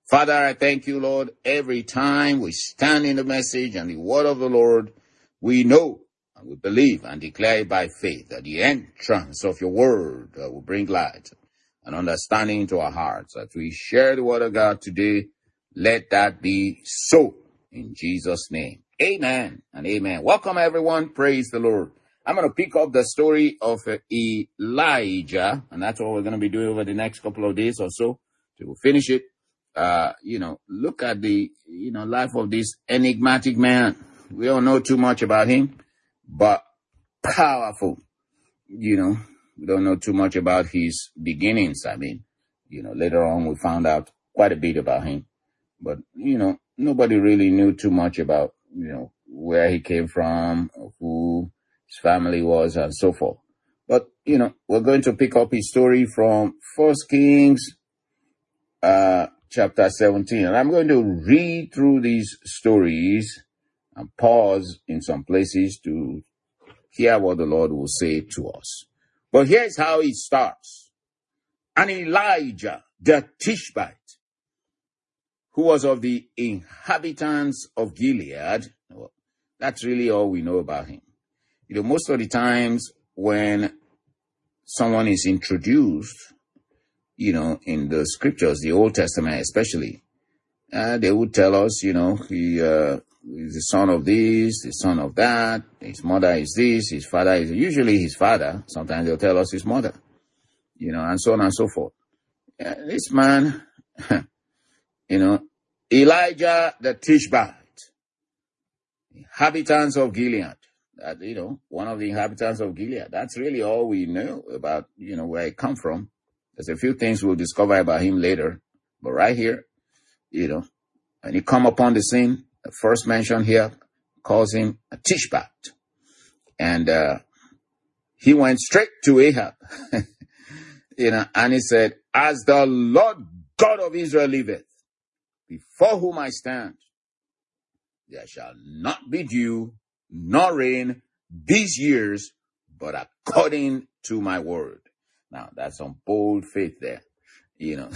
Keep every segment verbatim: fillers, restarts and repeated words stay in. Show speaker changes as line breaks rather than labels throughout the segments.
Father, I thank you, Lord. Every time we stand in the message and the word of the Lord, we know and we believe and declare by faith that the entrance of your word uh, will bring light and understanding into our hearts. As we share the word of God today, let that be so in Jesus' name. Amen and amen. Welcome, everyone. Praise the Lord. I'm going to pick up the story of uh, Elijah, and that's what we're going to be doing over the next couple of days or so. So we'll finish it. Uh, you know, look at the, you know, life of this enigmatic man. We don't know too much about him, but powerful. You know, we don't know too much about his beginnings. I mean, you know, later on we found out quite a bit about him, but, you know, nobody really knew too much about, you know, where he came from, who his family was, and so forth. But, you know, we're going to pick up his story from First Kings, uh, chapter seventeen. And I'm going to read through these stories and pause in some places to hear what the Lord will say to us. But here's how it starts. And Elijah, the Tishbite, who was of the inhabitants of Gilead, well, that's really all we know about him. You know, most of the times when someone is introduced, you know, in the scriptures, the Old Testament especially, uh, they would tell us, you know, he uh, is the son of this, the son of that, his mother is this, his father is usually his father. Sometimes they'll tell us his mother, you know, and so on and so forth. Uh, this man, you know, Elijah the Tishbite, inhabitants of Gilead, that, you know, one of the inhabitants of Gilead. That's really all we know about, you know, where he come from. There's a few things we'll discover about him later, but right here, you know, when he come upon the scene, the first mention here calls him a Tishbite. And uh, he went straight to Ahab, you know, and he said, as the Lord God of Israel liveth, before whom I stand, there shall not be dew nor rain these years, but according to my word. Now, that's some bold faith there, you know.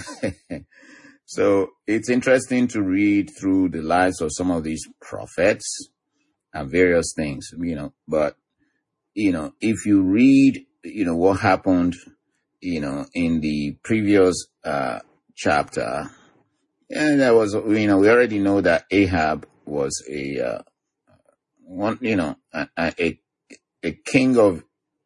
So it's interesting to read through the lives of some of these prophets and various things, you know. But, you know, if you read, you know, what happened, you know, in the previous uh, chapter, and there was, you know, we already know that Ahab was a, uh, one, you know, a, a, a king of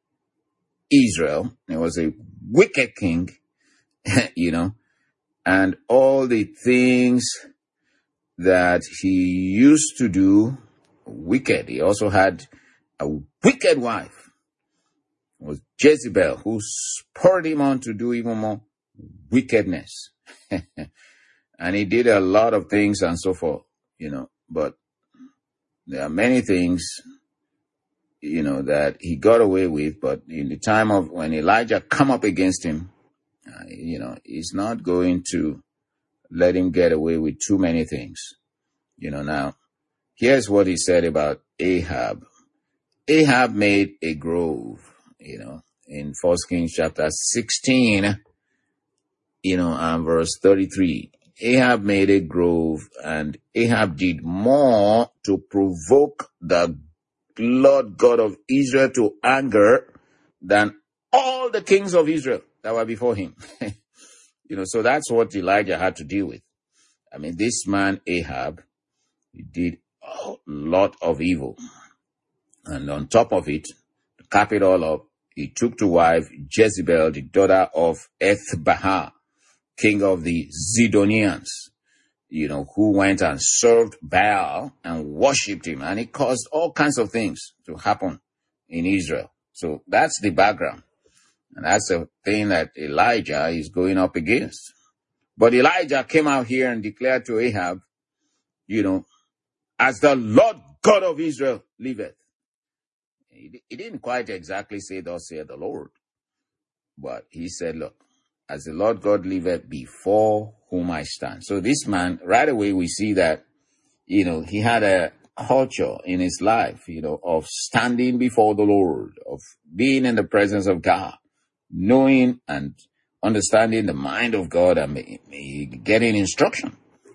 Israel. He was a wicked king, you know, and all the things that he used to do, wicked. He also had a wicked wife, it was Jezebel, who spurred him on to do even more wickedness. And he did a lot of things and so forth, you know, but there are many things, you know, that he got away with, but in the time of when Elijah come up against him, uh, you know, he's not going to let him get away with too many things. You know, now, here's what he said about Ahab. Ahab made a grove, you know, in First Kings chapter sixteen, you know, and verse thirty-three. Ahab made a grove, and Ahab did more to provoke the Lord God of Israel to anger than all the kings of Israel that were before him. You know, so that's what Elijah had to deal with. I mean, this man Ahab, he did a lot of evil. And on top of it, to cap it all up, he took to wife Jezebel, the daughter of Ethbaal, king of the Zidonians, you know, who went and served Baal and worshipped him. And it caused all kinds of things to happen in Israel. So that's the background. And that's the thing that Elijah is going up against. But Elijah came out here and declared to Ahab, you know, as the Lord God of Israel liveth. He, he didn't quite exactly say, thus saith the Lord. But he said, look, as the Lord God liveth, before whom I stand. So this man, right away we see that, you know, he had a culture in his life, you know, of standing before the Lord, of being in the presence of God, knowing and understanding the mind of God and getting instruction.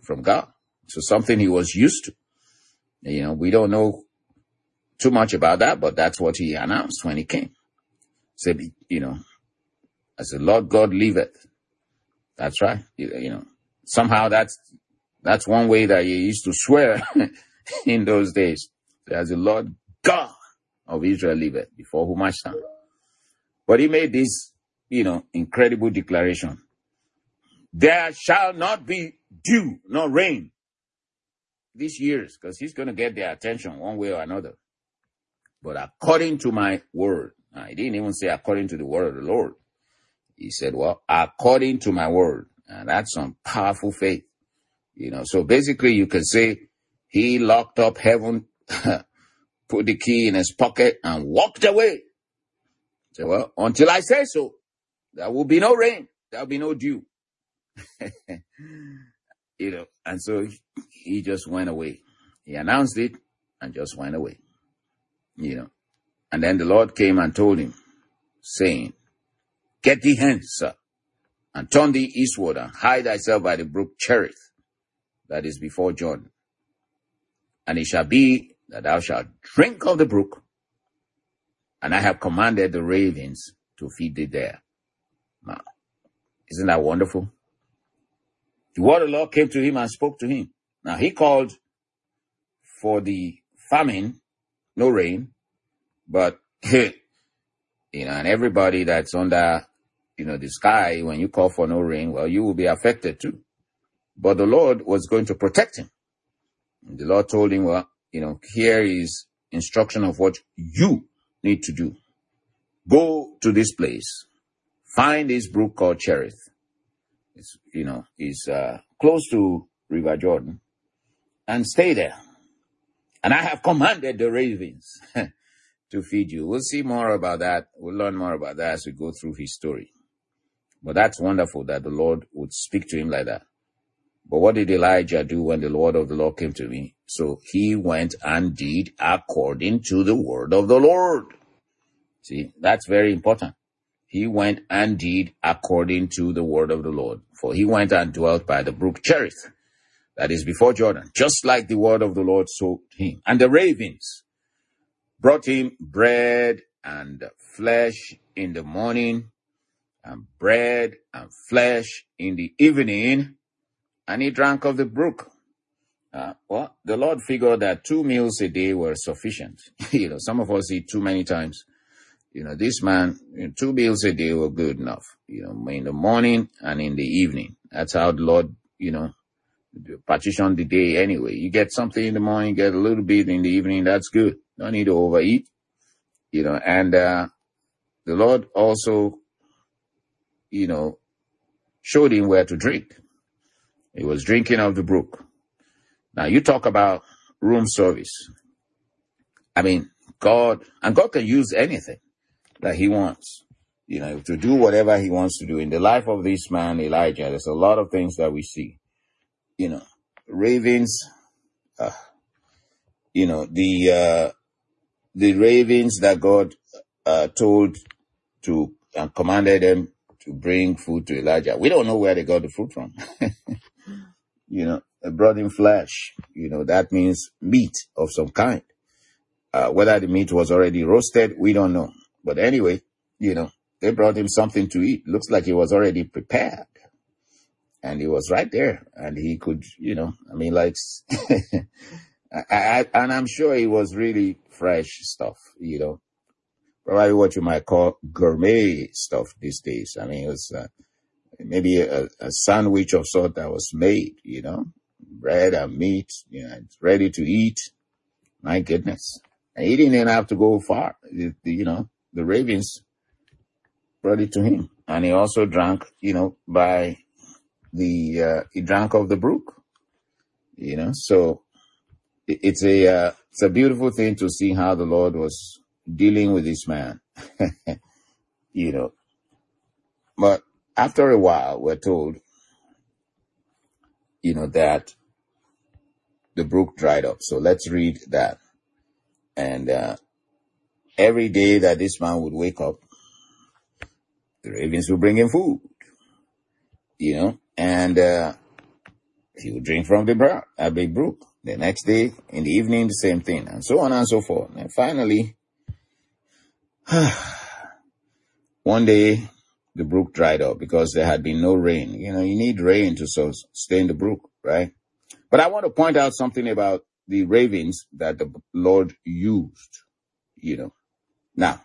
from God. So something he was used to. You know, we don't know too much about that, but that's what he announced when he came. Said, you know, as the Lord God liveth. That's right. You, you know, somehow that's, that's one way that he used to swear in those days. As the Lord God of Israel liveth, before whom I stand. But he made this, you know, incredible declaration. There shall not be dew, nor rain these years, because he's going to get their attention one way or another. But according to my word, now, he didn't even say according to the word of the Lord. He said, well, according to my word. And that's some powerful faith. You know, so basically you can say he locked up heaven, put the key in his pocket and walked away. So, well, until I say so, there will be no rain. There will be no dew. You know, and so he just went away. He announced it and just went away. You know, and then the Lord came and told him, saying, get thee hence, sir, and turn thee eastward and hide thyself by the brook Cherith, that is before Jordan. And it shall be that thou shalt drink of the brook, and I have commanded the ravens to feed thee there. Now, isn't that wonderful? The word of the Lord came to him and spoke to him. Now, he called for the famine, no rain, but, you know, and everybody that's under, you know, the sky, when you call for no rain, well, you will be affected too. But the Lord was going to protect him. And the Lord told him, well, you know, here is instruction of what you need to do. Go to this place, find this brook called Cherith. It's, you know, it's uh, close to River Jordan, and stay there. And I have commanded the ravens to feed you. We'll see more about that. We'll learn more about that as we go through his story. But that's wonderful that the Lord would speak to him like that. But what did Elijah do when the word of the Lord came to me? So he went and did according to the word of the Lord. See, that's very important. He went and did according to the word of the Lord. For he went and dwelt by the brook Cherith, that is before Jordan, just like the word of the Lord told him. And the ravens brought him bread and flesh in the morning, and bread and flesh in the evening, and he drank of the brook. Uh, well, the Lord figured that two meals a day were sufficient. You know, some of us eat too many times. You know, this man, you know, two meals a day were good enough, you know, in the morning and in the evening. That's how the Lord, you know, partitioned the day anyway. You get something in the morning, get a little bit in the evening, that's good. Don't need to overeat, you know, and uh, the Lord also, you know, showed him where to drink. He was drinking of the brook. Now, you talk about room service. I mean, God, and God can use anything that he wants, you know, to do whatever he wants to do. In the life of this man, Elijah, there's a lot of things that we see. You know, ravens, uh, you know, the uh, the ravens that God uh, told to and commanded them to bring food to Elijah. We don't know where they got the food from. You know, they brought him flesh. You know, that means meat of some kind. Uh, whether the meat was already roasted, we don't know. But anyway, you know, they brought him something to eat. Looks like he was already prepared. And he was right there. And he could, you know, I mean, like, I, I, and I'm sure it was really fresh stuff, you know, probably what you might call gourmet stuff these days. I mean, it was uh, maybe a, a sandwich of sort that was made, you know, bread and meat, you know, it's ready to eat. My goodness. And he didn't even have to go far. The, the, you know, the ravens brought it to him. And he also drank, you know, by the, uh, he drank of the brook, you know. So it, it's a, uh, it's a beautiful thing to see how the Lord was dealing with this man, you know. But after a while, we're told, you know, that the brook dried up. So let's read that. And uh, every day that this man would wake up, the ravens would bring him food, you know. And uh, he would drink from the brook, a big brook. The next day, in the evening, the same thing, and so on and so forth. And finally, one day, the brook dried up because there had been no rain. You know, you need rain to sustain the brook, right? But I want to point out something about the ravens that the Lord used, you know. Now,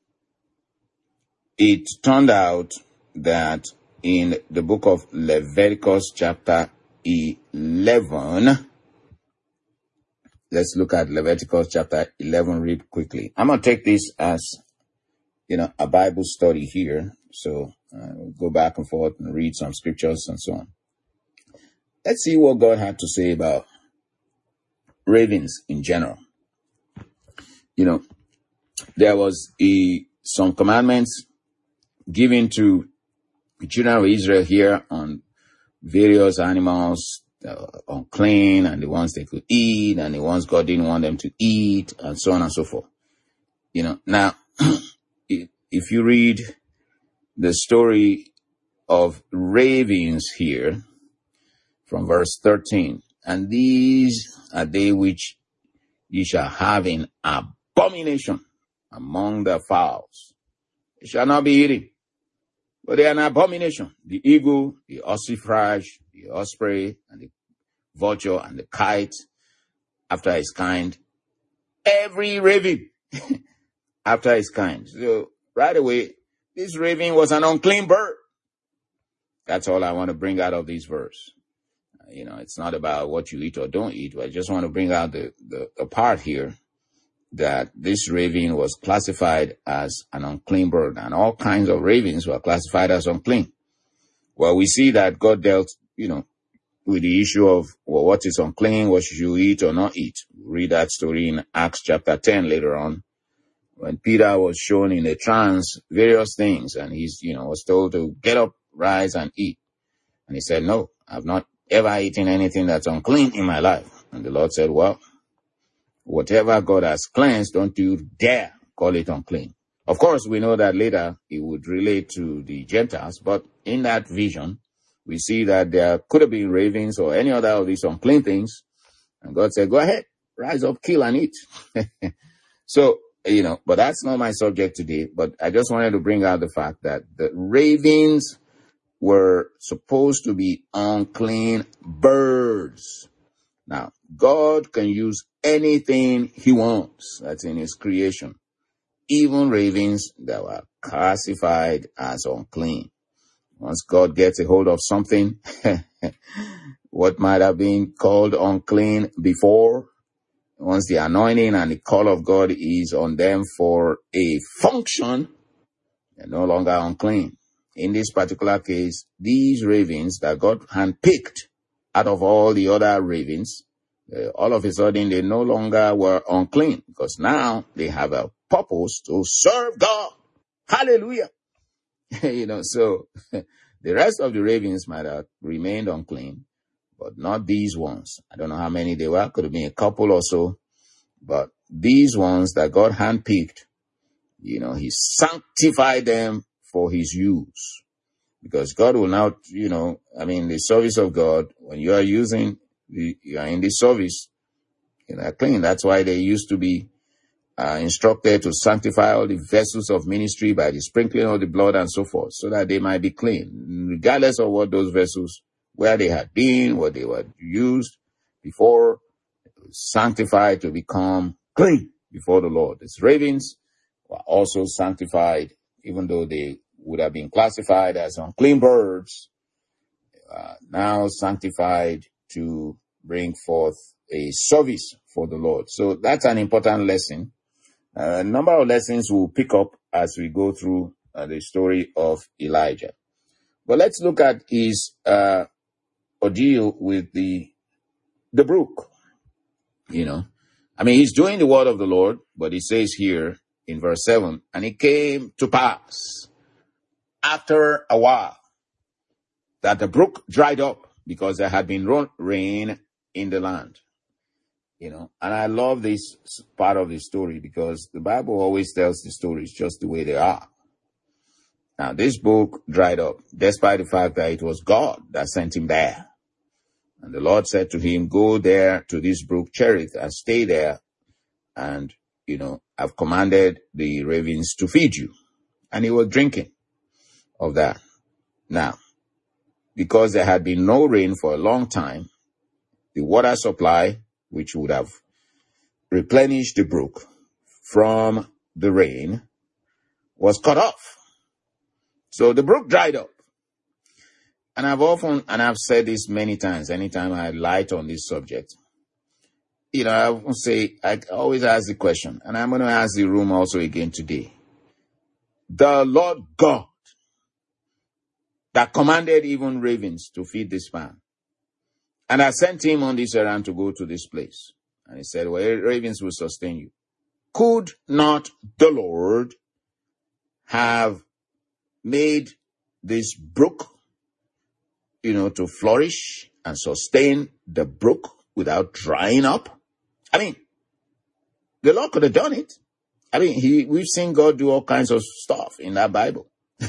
it turned out that in the book of Leviticus chapter eleven, let's look at Leviticus chapter eleven real quickly. I'm going to take this as, you know, a Bible study here. So uh, we'll go back and forth and read some scriptures and so on. Let's see what God had to say about ravens in general. You know, there was a, some commandments given to the children of Israel here on various animals, uh, unclean, and the ones they could eat, and the ones God didn't want them to eat, and so on and so forth. You know, now, if you read the story of ravens here from verse thirteen, and these are they which ye shall have in abomination among the fowls. It shall not be eaten, but they are an abomination. The eagle, the ossifrage, the osprey, and the vulture, and the kite, after his kind, every raven after his kind. So right away, this raven was an unclean bird. That's all I want to bring out of this verse. Uh, you know, it's not about what you eat or don't eat, but I just want to bring out the, the, the part here that this raven was classified as an unclean bird, and all kinds of ravens were classified as unclean. Well, we see that God dealt, you know, with the issue of, well, what is unclean, what should you eat or not eat. Read that story in Acts chapter ten later on, when Peter was shown in a trance various things, and he's, you know, was told to get up, rise, and eat. And he said, no, I've not ever eaten anything that's unclean in my life. And the Lord said, well, whatever God has cleansed, don't you dare call it unclean. Of course, we know that later it would relate to the Gentiles, but in that vision, we see that there could have been ravens or any other of these unclean things. And God said, go ahead, rise up, kill and eat. So, you know, but that's not my subject today. But I just wanted to bring out the fact that the ravens were supposed to be unclean birds. Now, God can use anything he wants that's in his creation, even ravens that were classified as unclean. Once God gets a hold of something, what might have been called unclean before, once the anointing and the call of God is on them for a function, they're no longer unclean. In this particular case, these ravens that God handpicked out of all the other ravens, uh, all of a sudden they no longer were unclean, because now they have a purpose to serve God. Hallelujah. You know, so the rest of the ravens might have remained unclean, but not these ones. I don't know how many they were. Could have been a couple or so. But these ones that God handpicked, you know, he sanctified them for his use. Because God will now, you know, I mean, the service of God, when you are using, the, you are in the service, you know, clean. That's why they used to be uh, instructed to sanctify all the vessels of ministry by the sprinkling of the blood and so forth, so that they might be clean, regardless of what those vessels, where they had been, what they were used before, sanctified to become clean before the Lord. These ravens were also sanctified, even though they would have been classified as unclean birds, uh, now sanctified to bring forth a service for the Lord. So that's an important lesson. Uh, a number of lessons we'll pick up as we go through uh, the story of Elijah. But let's look at his uh, ordeal with the the brook. You know, I mean, he's doing the word of the Lord, but he says here in verse seven, and it came to pass after a while that the brook dried up, because there had been rain in the land. You know, and I love this part of the story, because the Bible always tells the stories just the way they are. Now, this brook dried up, despite the fact that it was God that sent him there. And the Lord said to him, go there to this brook Cherith and stay there. And, you know, I've commanded the ravens to feed you. And he was drinking of that. Now, because there had been no rain for a long time, the water supply, which would have replenished the brook from the rain, was cut off. So the brook dried up. And I've often, and I've said this many times, anytime I light on this subject, you know, I will say, I always ask the question, and I'm going to ask the room also again today. The Lord God that commanded even ravens to feed this man, and I sent him on this errand to go to this place. And he said, well, ravens will sustain you. Could not the Lord have made this brook, you know, to flourish and sustain the brook without drying up? I mean, the Lord could have done it. I mean, he, we've seen God do all kinds of stuff in that Bible.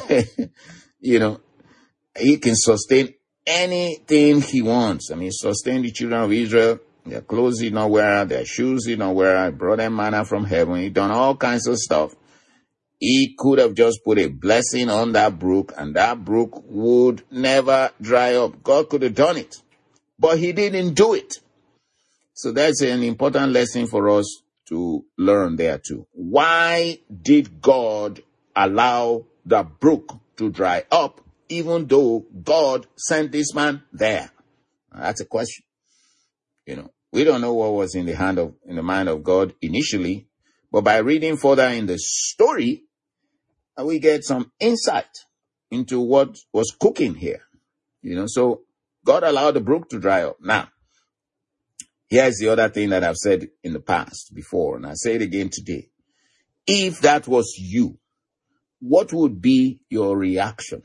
You know, he can sustain anything he wants. I mean, sustain the children of Israel. Their clothes did not wear out, their shoes did not wear out, brought them manna from heaven. He done all kinds of stuff. He could have just put a blessing on that brook, and that brook would never dry up. God could have done it, but he didn't do it. So that's an important lesson for us to learn there too. Why did God allow the brook to dry up, even though God sent this man there? That's a question. You know, we don't know what was in the hand of, in the mind of God initially, but by reading further in the story, we get some insight into what was cooking here. You know, so God allowed the brook to dry up. Now, here's the other thing that I've said in the past before, and I say it again today. If that was you, what would be your reaction?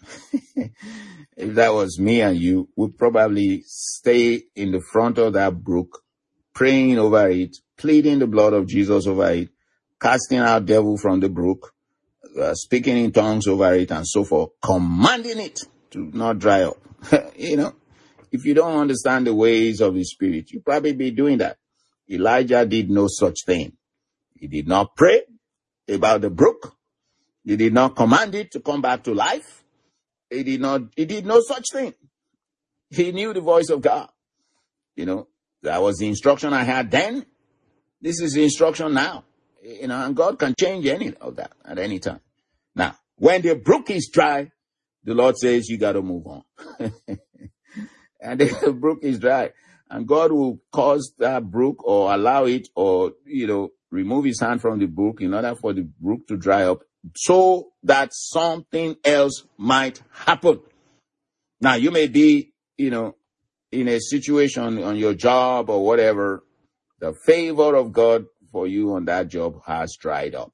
If that was me and you, would probably stay in the front of that brook, praying over it, pleading the blood of Jesus over it, casting out devil from the brook, uh, speaking in tongues over it, and so forth, commanding it to not dry up. You know, if you don't understand the ways of the Spirit, you probably be doing that. Elijah did no such thing. He did not pray about the brook. He did not command it to come back to life. He did not, he did no such thing. He knew the voice of God. You know, that was the instruction I had then. This is the instruction now. You know, and God can change any of that at any time. Now, when the brook is dry, the Lord says you got to move on. And the brook is dry. And God will cause that brook or allow it or, you know, remove his hand from the brook in order for the brook to dry up so that something else might happen. Now, you may be, you know, in a situation on your job or whatever, the favor of God for you on that job has dried up.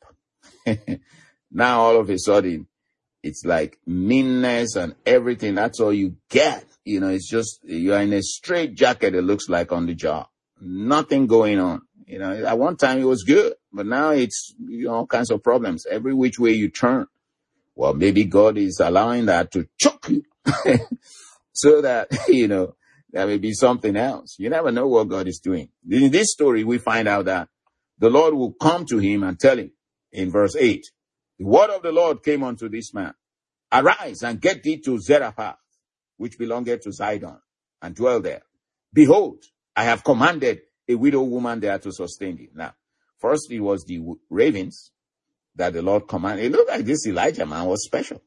Now, all of a sudden, it's like meanness and everything. That's all you get. You know, it's just, you're in a straight jacket, it looks like, on the job. Nothing going on. You know, at one time it was good, but now it's, you know, all kinds of problems. Every which way you turn. Well, maybe God is allowing that to choke you so that, you know, there may be something else. You never know what God is doing. In this story, we find out that the Lord will come to him and tell him in verse eight, the word of the Lord came unto this man. Arise and get thee to Zarephath, which belongeth to Zidon, and dwell there. Behold, I have commanded a widow woman there to sustain thee. Now, first it was the ravens that the Lord commanded. It looked like this Elijah man was special.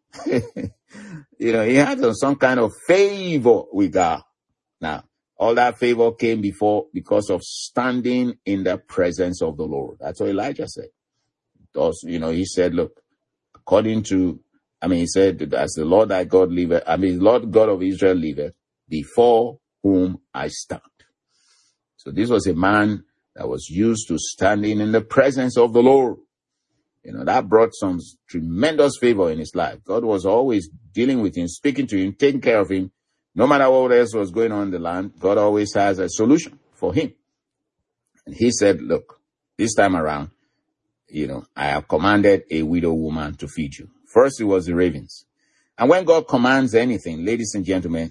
You know, he had some kind of favor with God. Now, all that favor came before because of standing in the presence of the Lord. That's what Elijah said. Also, you know, he said, look, according to, I mean, he said, as the Lord thy God liveth, I mean, Lord God of Israel liveth, before whom I stand. So this was a man that was used to standing in the presence of the Lord. You know, that brought some tremendous favor in his life. God was always dealing with him, speaking to him, taking care of him. No matter what else was going on in the land, God always has a solution for him. And he said, look, this time around, you know, I have commanded a widow woman to feed you. First, it was the ravens. And when God commands anything, ladies and gentlemen,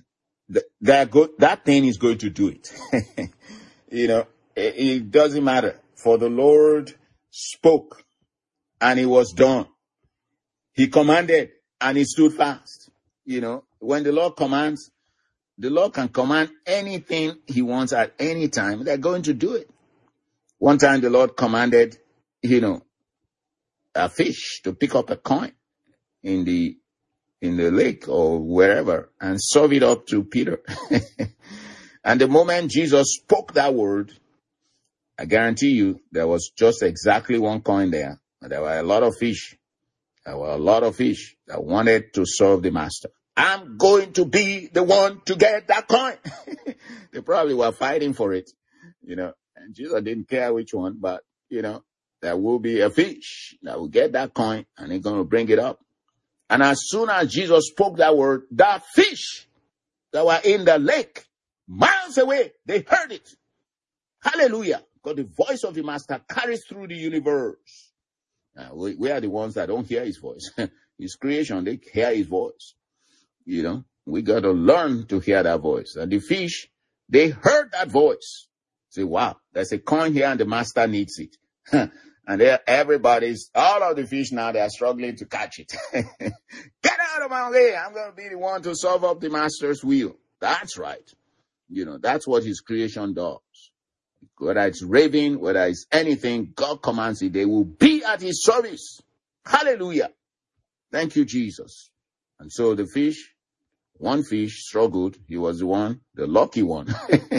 th- that go- that thing is going to do it. You know, it, it doesn't matter. For the Lord spoke and it was done. He commanded and it stood fast. You know, when the Lord commands, the Lord can command anything he wants at any time. They're going to do it. One time the Lord commanded, you know, a fish to pick up a coin in the in the lake or wherever and serve it up to Peter. And the moment Jesus spoke that word, I guarantee you there was just exactly one coin there. There were a lot of fish. There were a lot of fish that wanted to serve the master. I'm going to be the one to get that coin. They probably were fighting for it, you know, and Jesus didn't care which one, but, you know, there will be a fish that will get that coin and he's going to bring it up. And as soon as Jesus spoke that word, that fish that were in the lake, miles away, they heard it. Hallelujah. Because the voice of the master carries through the universe. Uh, we, we are the ones that don't hear his voice. His creation, they hear his voice. You know, we got to learn to hear that voice. And the fish, they heard that voice. Say, wow, there's a coin here and the master needs it. And there, everybody's, all of the fish now, they are struggling to catch it. Get out of my way. I'm going to be the one to solve up the master's will. That's right. You know, that's what his creation does. Whether it's raven, whether it's anything, God commands it. They will be at his service. Hallelujah. Thank you, Jesus. And so the fish, one fish struggled. He was the one, the lucky one.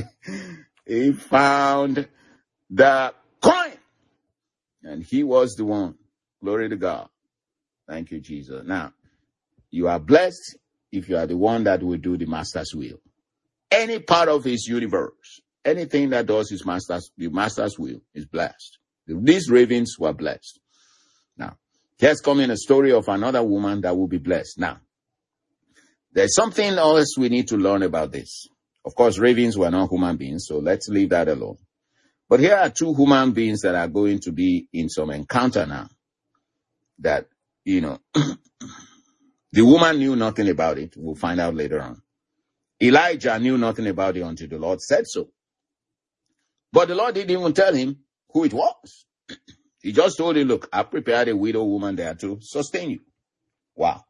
He found the coin. And he was the one. Glory to God. Thank you, Jesus. Now, you are blessed if you are the one that will do the master's will. Any part of his universe, anything that does his master's, the master's will is blessed. These ravens were blessed. Now, here's coming a story of another woman that will be blessed. Now, there's something else we need to learn about this. Of course, ravens were not human beings, so let's leave that alone. But here are two human beings that are going to be in some encounter now that, you know, the woman knew nothing about it. We'll find out later on. Elijah knew nothing about it until the Lord said so. But the Lord didn't even tell him who it was. He just told him, look, I prepared a widow woman there to sustain you. Wow.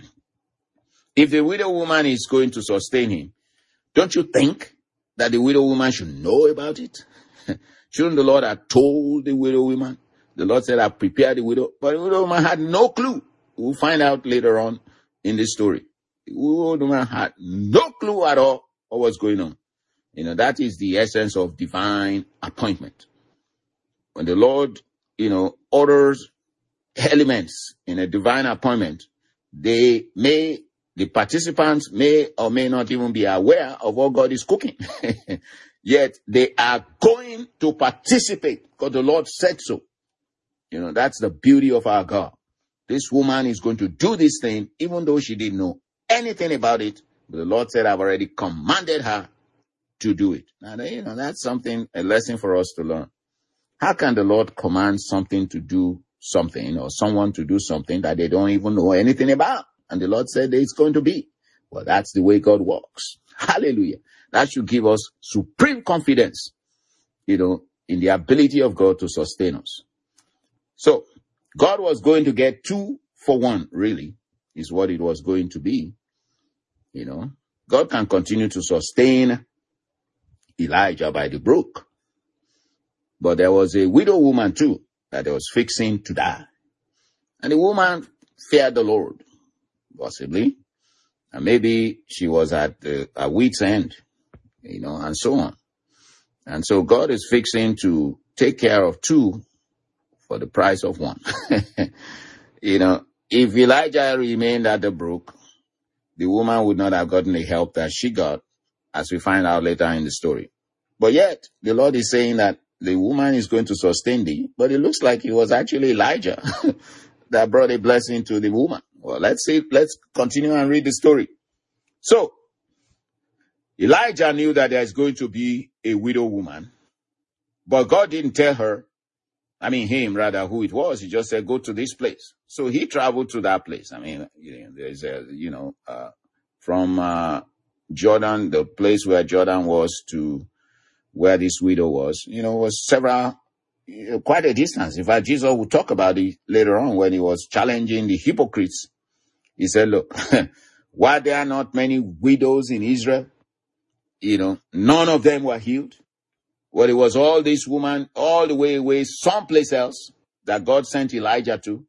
If the widow woman is going to sustain him, don't you think that the widow woman should know about it? Shouldn't the Lord have told the widow woman? The Lord said, I prepared the widow. But the widow woman had no clue. We'll find out later on in this story. The widow woman had no clue at all what was going on. You know, that is the essence of divine appointment. When the Lord, you know, orders elements in a divine appointment, they may, the participants may or may not even be aware of what God is cooking. Yet they are going to participate because the Lord said so. You know, that's the beauty of our God. This woman is going to do this thing even though she didn't know anything about it. But the Lord said, I've already commanded her to do it. Now, you know, that's something, a lesson for us to learn. How can the Lord command something to do something or someone to do something that they don't even know anything about? And the Lord said it's going to be. Well, that's the way God works. Hallelujah. That should give us supreme confidence, you know, in the ability of God to sustain us. So God was going to get two for one, really, is what it was going to be. You know, God can continue to sustain Elijah by the brook. But there was a widow woman too that was fixing to die. And the woman feared the Lord, possibly. And maybe she was at uh, a wit's end, you know, and so on. And so God is fixing to take care of two for the price of one. You know, if Elijah remained at the brook, the woman would not have gotten the help that she got, as we find out later in the story. But yet, the Lord is saying that the woman is going to sustain thee, but it looks like it was actually Elijah that brought a blessing to the woman. Well, let's see, let's continue and read the story. So, Elijah knew that there's going to be a widow woman, but God didn't tell her, I mean him rather, who it was. He just said, go to this place. So he traveled to that place. I mean, you know, there's a, you know, uh, from uh, Jordan, the place where Jordan was, to where this widow was, you know, was several, you know, quite a distance. In fact, Jesus will talk about it later on when he was challenging the hypocrites. He said, look, why there are not many widows in Israel? You know, none of them were healed. Well, it was all this woman all the way away, someplace else, that God sent Elijah to,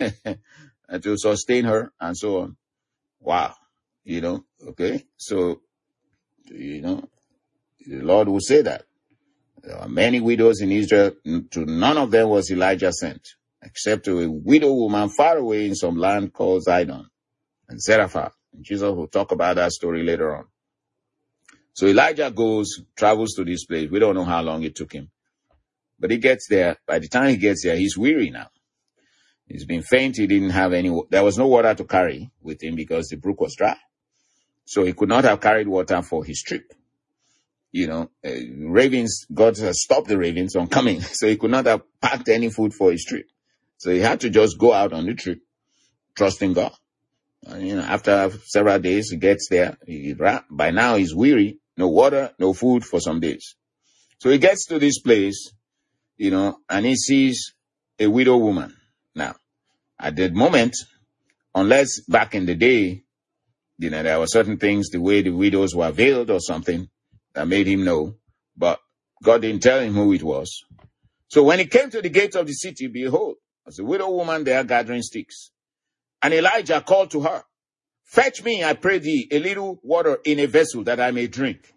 to sustain her and so on. Wow. You know, okay. So, you know, the Lord will say that. There are many widows in Israel. To none of them was Elijah sent, except to a widow woman far away in some land called Zidon and Zarephath. And Jesus will talk about that story later on. So Elijah goes, travels to this place. We don't know how long it took him. But he gets there. By the time he gets there, he's weary now. He's been faint. He didn't have any, there was no water to carry with him because the brook was dry. So he could not have carried water for his trip. You know, uh, ravens, God has stopped the ravens from coming. So he could not have packed any food for his trip. So he had to just go out on the trip, trusting God. And, you know, after several days, he gets there. He, by now he's weary. No water, no food for some days. So he gets to this place, you know, and he sees a widow woman. Now, at that moment, unless back in the day, you know, there were certain things, the way the widows were veiled or something, that made him know. But God didn't tell him who it was. So when he came to the gate of the city, behold, there was a widow woman there gathering sticks. And Elijah called to her, fetch me, I pray thee, a little water in a vessel that I may drink.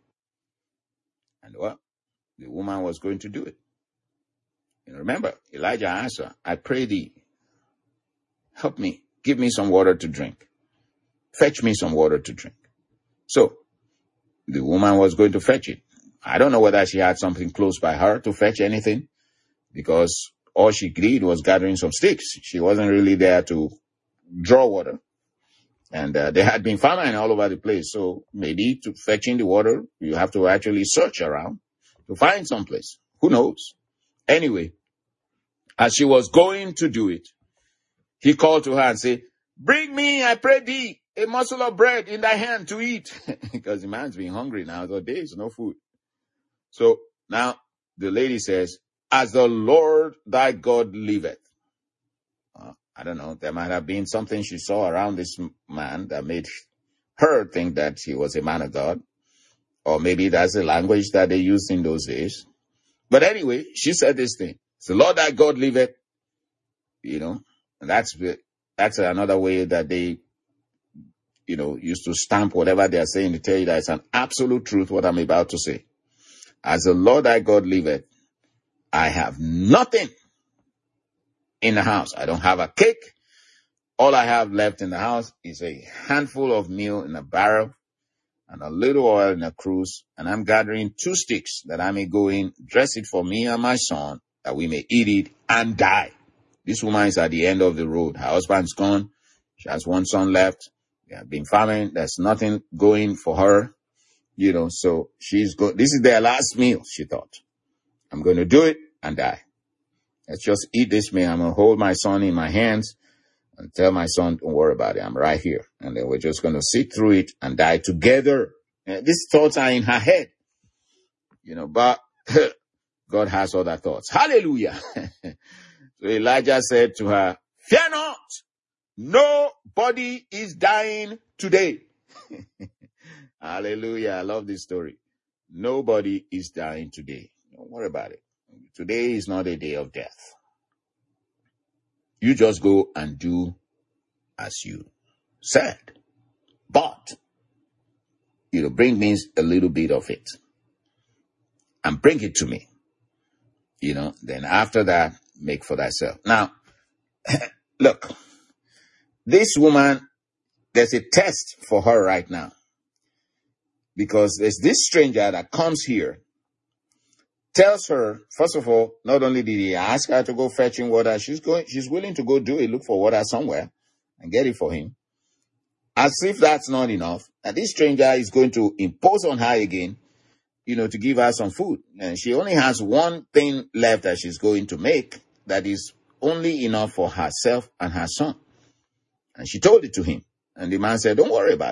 And well, the woman was going to do it. And remember, Elijah answered, I pray thee, help me, give me some water to drink. Fetch me some water to drink. So the woman was going to fetch it. I don't know whether she had something close by her to fetch anything, because all she did was gathering some sticks. She wasn't really there to draw water. And uh, there had been famine all over the place. So maybe to fetching the water, you have to actually search around to find some place. Who knows? Anyway, as she was going to do it, he called to her and said, bring me, I pray thee, a morsel of bread in thy hand to eat. Because the man's been hungry now for days, no food. So now the lady says, as the Lord thy God liveth. Uh, I don't know, there might have been something she saw around this man that made her think that he was a man of God. Or maybe that's the language that they used in those days. But anyway, she said this thing. It's the Lord thy God liveth. You know, and that's, that's another way that they, you know, used to stamp whatever they are saying to tell you that it's an absolute truth what I'm about to say. As the Lord thy God liveth, I have nothing in the house. I don't have a cake. All I have left in the house is a handful of meal in a barrel and a little oil in a cruse. And I'm gathering two sticks that I may go in, dress it for me and my son, that we may eat it and die. This woman is at the end of the road. Her husband's gone. She has one son left. They have been famine. There's nothing going for her. You know, so she's go. This is their last meal, she thought. I'm going to do it and die. Let's just eat this meal. I'm going to hold my son in my hands and tell my son, don't worry about it. I'm right here. And then we're just going to sit through it and die together. And these thoughts are in her head. You know, but God has other thoughts. Hallelujah. So Elijah said to her, fear not. Nobody is dying today. Hallelujah. I love this story. Nobody is dying today. Don't worry about it. Today is not a day of death. You just go and do as you said. But, you know, bring me a little bit of it and bring it to me. You know, then after that, make for thyself. Now, look, this woman, there's a test for her right now. Because there's this stranger that comes here, tells her, first of all, not only did he ask her to go fetching water, she's going, she's willing to go do it, look for water somewhere and get it for him. As if that's not enough. And this stranger is going to impose on her again, you know, to give her some food. And she only has one thing left that she's going to make that is only enough for herself and her son. And she told it to him. And the man said, don't worry about it.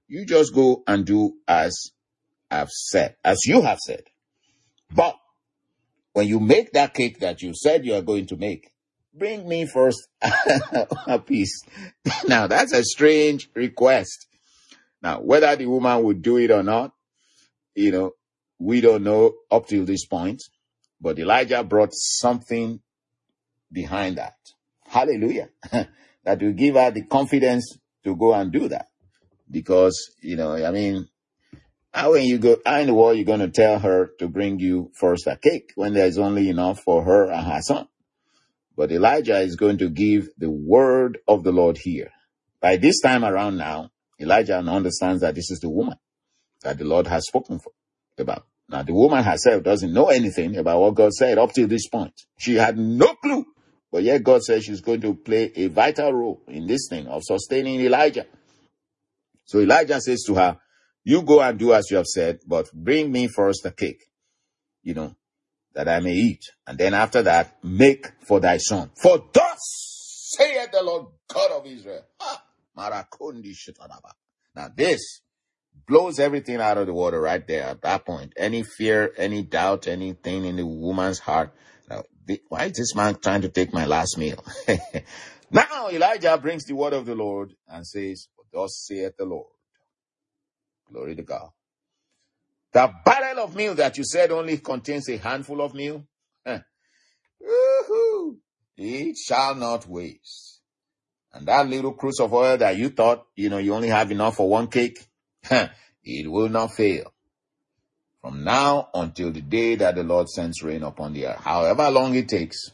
You just go and do as I've said, as you have said. But when you make that cake that you said you are going to make, bring me first a piece. Now, that's a strange request. Now, whether the woman would do it or not, you know, we don't know up till this point. But Elijah brought something behind that. Hallelujah. That will give her the confidence to go and do that. Because, you know, I mean, how when you go, how in the world are you going to tell her to bring you first a cake when there's only enough for her and her son? But Elijah is going to give the word of the Lord here. By this time around now, Elijah understands that this is the woman that the Lord has spoken for, about. Now, the woman herself doesn't know anything about what God said up to this point. She had no clue. But yet God says she's going to play a vital role in this thing of sustaining Elijah. So Elijah says to her, you go and do as you have said, but bring me first a cake, you know, that I may eat. And then after that, make for thy son. For thus saith the Lord God of Israel. Ah, now this blows everything out of the water right there at that point. Any fear, any doubt, anything in the woman's heart. Now, the, why is this man trying to take my last meal? Now Elijah brings the word of the Lord and says, for thus saith the Lord. Glory to God. The barrel of meal that you said only contains a handful of meal, huh, it shall not waste. And that little cruse of oil that you thought, you know, you only have enough for one cake, huh, it will not fail. From now until the day that the Lord sends rain upon the earth, however long it takes,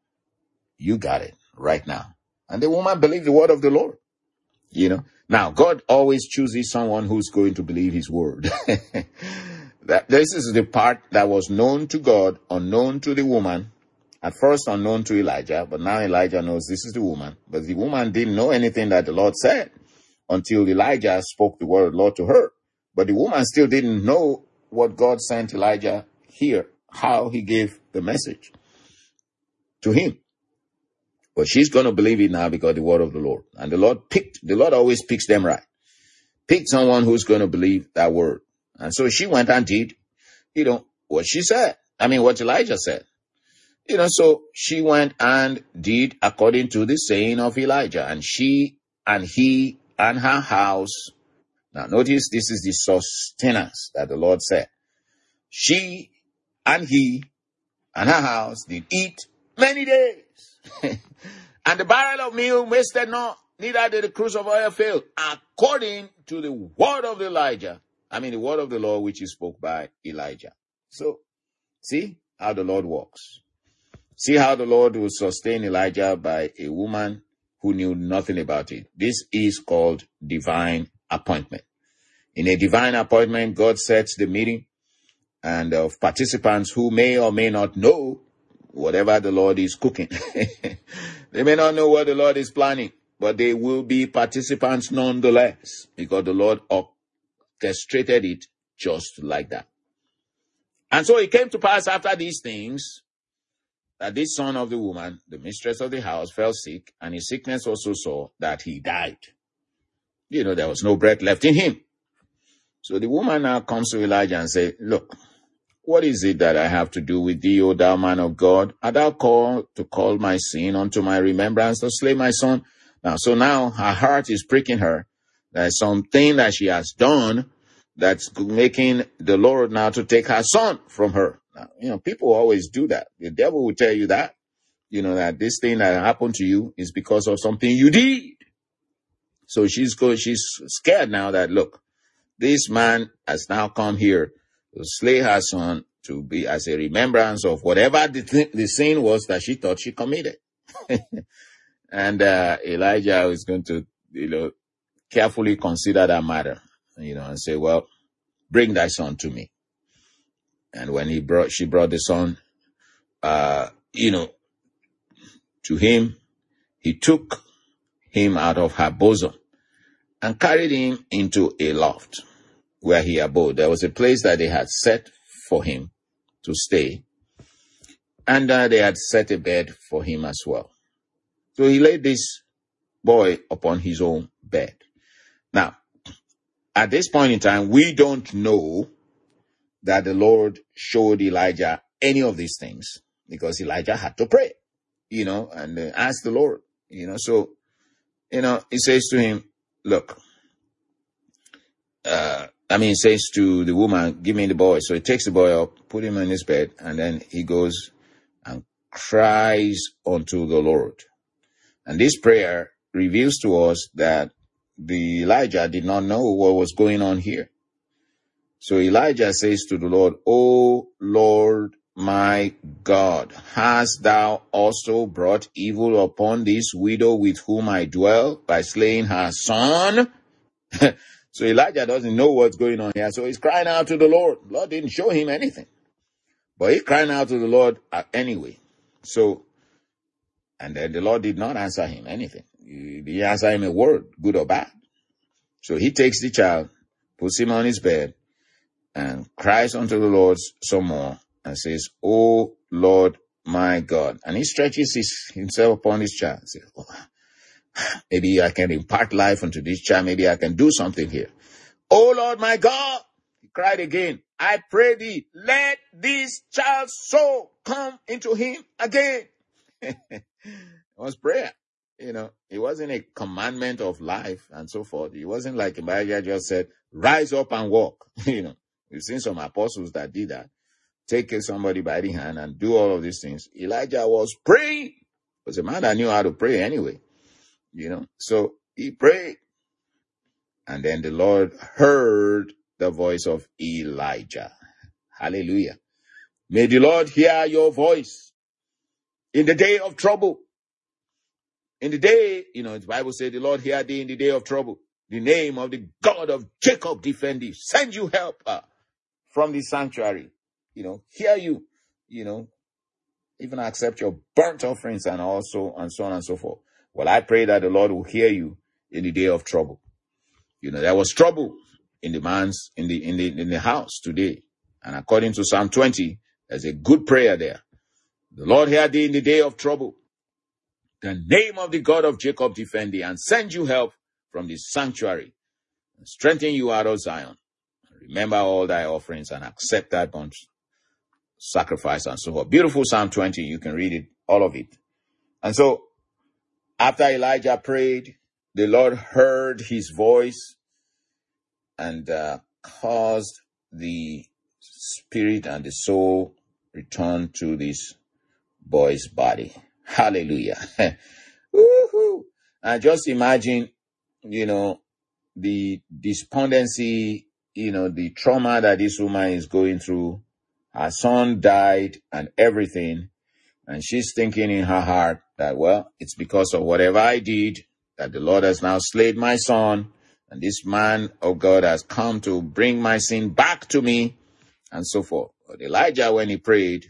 you got it right now. And the woman believed the word of the Lord, you know. Now, God always chooses someone who's going to believe his word. That this is the part that was known to God, unknown to the woman. At first unknown to Elijah, but now Elijah knows this is the woman. But the woman didn't know anything that the Lord said until Elijah spoke the word of the Lord to her. But the woman still didn't know what God sent Elijah here, how he gave the message to him. But she's going to believe it now because the word of the Lord. And the Lord picked, the Lord always picks them right. Pick someone who's going to believe that word. And so she went and did, you know, what she said. I mean, what Elijah said. You know, so she went and did according to the saying of Elijah. And she and he and her house. Now, notice this is the sustenance that the Lord said. She and he and her house did eat many days. And the barrel of meal wasted not, neither did the cruse of oil fail, according to the word of Elijah. I mean, the word of the Lord which is spoke by Elijah. So, see how the Lord works. See how the Lord will sustain Elijah by a woman who knew nothing about it. This is called divine appointment. In a divine appointment, God sets the meeting and of participants who may or may not know whatever the Lord is cooking. They may not know what the Lord is planning, but they will be participants nonetheless because the Lord orchestrated it just like that. And so it came to pass after these things that this son of the woman, the mistress of the house, fell sick, and his sickness also saw that he died. You know, there was no breath left in him. So the woman now comes to Elijah and says, look, what is it that I have to do with thee, O thou man of God? Art thou called to call my sin unto my remembrance to slay my son? Now, so now her heart is pricking her. There's something that she has done that's making the Lord now to take her son from her. Now, you know, people always do that. The devil will tell you that, you know, that this thing that happened to you is because of something you did. So she's go, she's scared now that, look, this man has now come here to slay her son to be as a remembrance of whatever the, th- the sin was that she thought she committed. And uh, Elijah is going to, you know, carefully consider that matter, you know, and say, well, bring thy son to me. And when he brought, she brought the son, uh, you know, to him, he took him out of her bosom and carried him into a loft where he abode. There was a place that they had set for him to stay. And uh, they had set a bed for him as well. So he laid this boy upon his own bed. Now, at this point in time, we don't know that the Lord showed Elijah any of these things because Elijah had to pray, you know, and uh, ask the Lord, you know. So, you know, he says to him, look, uh, I mean, he says to the woman, give me the boy. So he takes the boy up, put him in his bed, and then he goes and cries unto the Lord. And this prayer reveals to us that the Elijah did not know what was going on here. So Elijah says to the Lord, O Lord, my God, hast thou also brought evil upon this widow with whom I dwell by slaying her son? So Elijah doesn't know what's going on here. So he's crying out to the Lord. The Lord didn't show him anything, but he's crying out to the Lord anyway. So, and then the Lord did not answer him anything. He didn't answer him a word, good or bad. So he takes the child, puts him on his bed, and cries unto the Lord some more and says, O Lord, my God. And he stretches his, himself upon his child. Says, oh, maybe I can impart life unto this child. Maybe I can do something here. O Lord, my God. He cried again. I pray thee, let this child's soul come into him again. It was prayer. You know, it wasn't a commandment of life and so forth. It wasn't like Elijah just said, rise up and walk. You know, we've seen some apostles that did that. Take somebody by the hand and do all of these things. Elijah was praying. He was a man that knew how to pray anyway. You know, so he prayed. And then the Lord heard the voice of Elijah. Hallelujah. May the Lord hear your voice in the day of trouble. In the day, you know, the Bible says the Lord hear thee in the day of trouble. The name of the God of Jacob defend thee. Send you help uh, from the sanctuary. You know, hear you, you know, even accept your burnt offerings and also, and so on and so forth. Well, I pray that the Lord will hear you in the day of trouble. You know, there was trouble in the man's, in the, in the, in the house today. And according to Psalm twenty, there's a good prayer there. The Lord hear thee in the day of trouble. The name of the God of Jacob defend thee and send you help from the sanctuary and strengthen you out of Zion. Remember all thy offerings and accept thy burnt sacrifice and so forth. Beautiful Psalm twenty. You can read it, all of it. And so after Elijah prayed, the Lord heard his voice and uh, caused the spirit and the soul return to this boy's body. Hallelujah. Woo-hoo. And just imagine, you know, the despondency, you know, the trauma that this woman is going through. Her son died and everything. And she's thinking in her heart that, well, it's because of whatever I did that the Lord has now slayed my son. And this man of God has come to bring my sin back to me and so forth. But Elijah, when he prayed,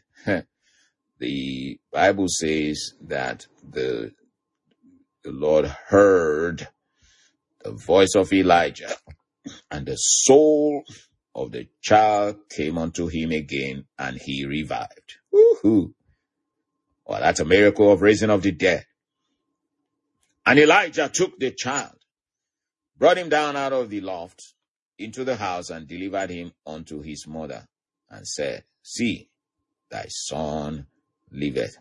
the Bible says that the, the Lord heard the voice of Elijah, and the soul of the child came unto him again, and he revived. Woo-hoo. Well, that's a miracle of raising of the dead. And Elijah took the child, brought him down out of the loft into the house, and delivered him unto his mother, and said, see, thy son liveth.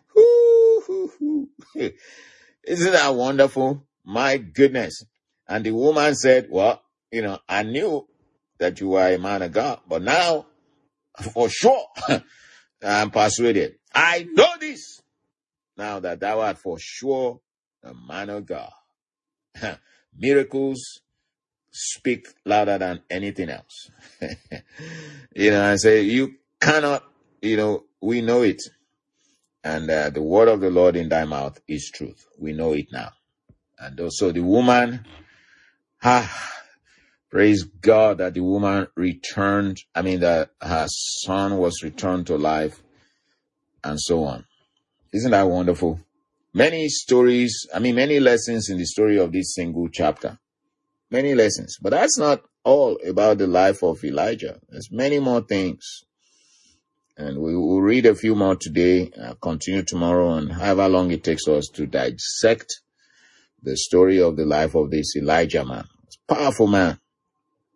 Isn't that wonderful? My goodness. And the woman said, well, you know, I knew that you were a man of God, but now for sure I'm persuaded. I know this now that thou art for sure a man of God. Miracles speak louder than anything else. You know, I say you cannot, you know, we know it. And uh, the word of the Lord in thy mouth is truth. We know it now. And also the woman, ah, praise God that the woman returned. I mean, that her son was returned to life and so on. Isn't that wonderful? Many stories, I mean, many lessons in the story of this single chapter. Many lessons. But that's not all about the life of Elijah. There's many more things. And we will read a few more today, uh, continue tomorrow, and however long it takes us to dissect the story of the life of this Elijah man. It's a powerful man.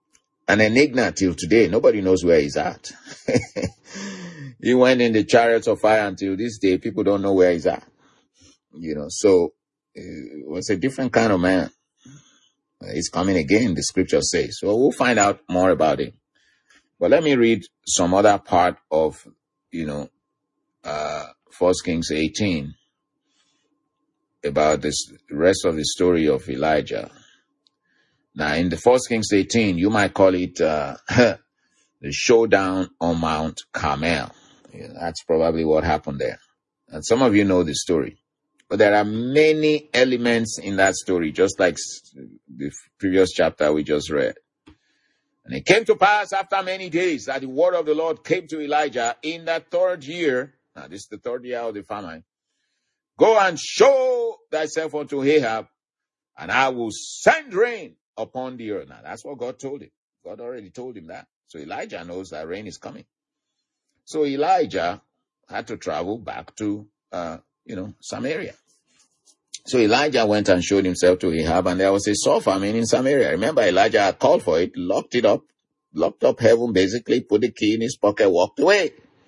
an enigma till today. Nobody knows where he's at. He went in the chariots of fire until this day. People don't know where he's at. You know, so it was a different kind of man. He's coming again, the scripture says. So we'll find out more about it. But let me read some other part of, you know, uh, First Kings eighteen about this rest of the story of Elijah. Now, in the First Kings eighteen, you might call it uh, the showdown on Mount Carmel. Yeah, that's probably what happened there. And some of you know the story. But there are many elements in that story, just like the previous chapter we just read. And it came to pass after many days that the word of the Lord came to Elijah in the third year. Now, this is the third year of the famine. Go and show thyself unto Ahab, and I will send rain upon the earth. Now, that's what God told him. God already told him that. So Elijah knows that rain is coming. So Elijah had to travel back to, uh, you know, Samaria. So Elijah went and showed himself to Ahab, and there was a sore famine in Samaria. Remember, Elijah had called for it, locked it up, locked up heaven, basically, put the key in his pocket, walked away.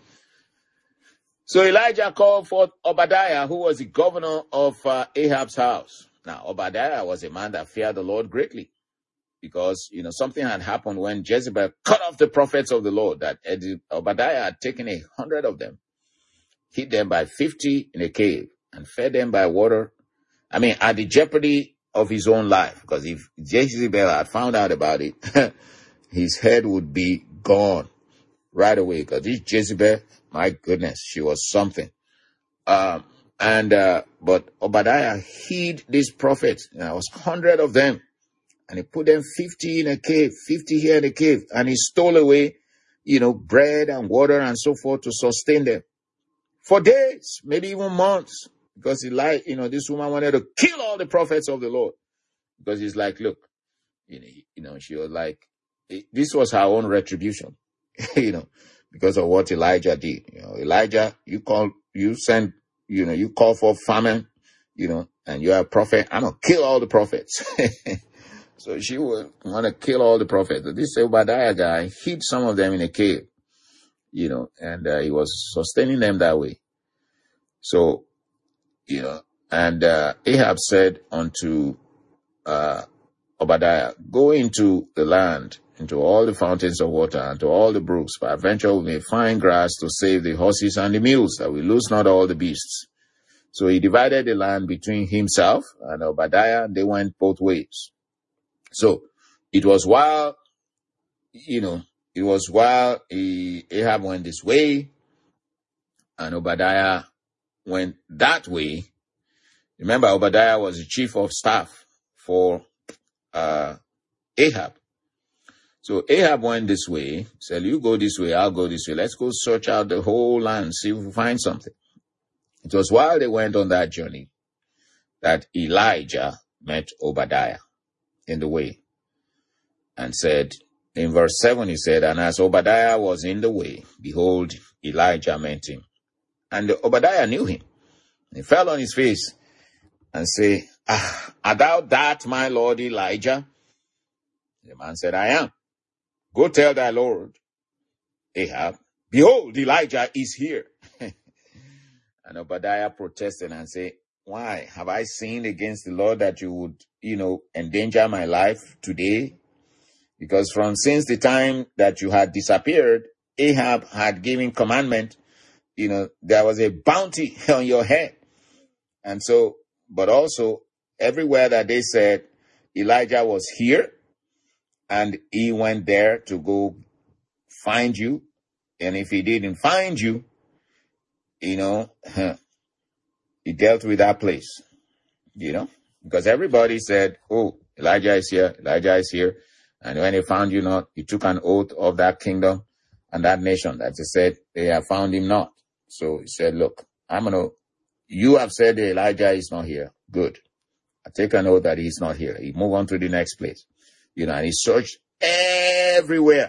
So Elijah called for Obadiah, who was the governor of uh, Ahab's house. Now, Obadiah was a man that feared the Lord greatly, because, you know, something had happened when Jezebel cut off the prophets of the Lord, that Obadiah had taken a hundred of them, hid them by fifty in a cave, and fed them by water. I mean, at the jeopardy of his own life, because if Jezebel had found out about it, his head would be gone right away, because this Jezebel, my goodness, she was something. Um, and, uh, but Obadiah hid these prophets. There was a hundred of them, and he put them fifty in a cave, fifty here in a cave, and he stole away, you know, bread and water and so forth to sustain them for days, maybe even months. Because he like, you know, this woman wanted to kill all the prophets of the Lord. Because he's like, look, you know, you know, she was like, this was her own retribution, you know, because of what Elijah did. You know, Elijah, you call, you send, you know, you call for famine, you know, and you're a prophet. I'm gonna kill all the prophets. So she would want to kill all the prophets. This Obadiah guy hid some of them in a cave, you know, and uh, he was sustaining them that way. So, you know, and uh, Ahab said unto uh, Obadiah, go into the land, into all the fountains of water, and to all the brooks, for adventure we may find grass to save the horses and the mules, that we lose not all the beasts. So he divided the land between himself and Obadiah. They went both ways. So it was while, you know, it was while he, Ahab went this way and Obadiah went that way. Remember, Obadiah was the chief of staff for uh, Ahab. So Ahab went this way, said, you go this way, I'll go this way. Let's go search out the whole land, see if we find something. It was while they went on that journey that Elijah met Obadiah in the way and said, in verse seven, he said, and as Obadiah was in the way, behold, Elijah met him. And Obadiah knew him. He fell on his face and said, ah, art thou that, my Lord Elijah? The man said, I am. Go tell thy Lord Ahab, behold, Elijah is here. And Obadiah protested and said, why? Have I sinned against the Lord that you would, you know, endanger my life today? Because from since the time that you had disappeared, Ahab had given commandment, you know, there was a bounty on your head. And so, but also everywhere that they said Elijah was here and he went there to go find you. And if he didn't find you, you know, he dealt with that place, you know, because everybody said, oh, Elijah is here, Elijah is here. And when they found you not, he took an oath of that kingdom and that nation that he said they have found him not. So he said, look, I'm going to, you have said that Elijah is not here. Good. I take an oath that he's not here. He moved on to the next place. You know, and he searched everywhere.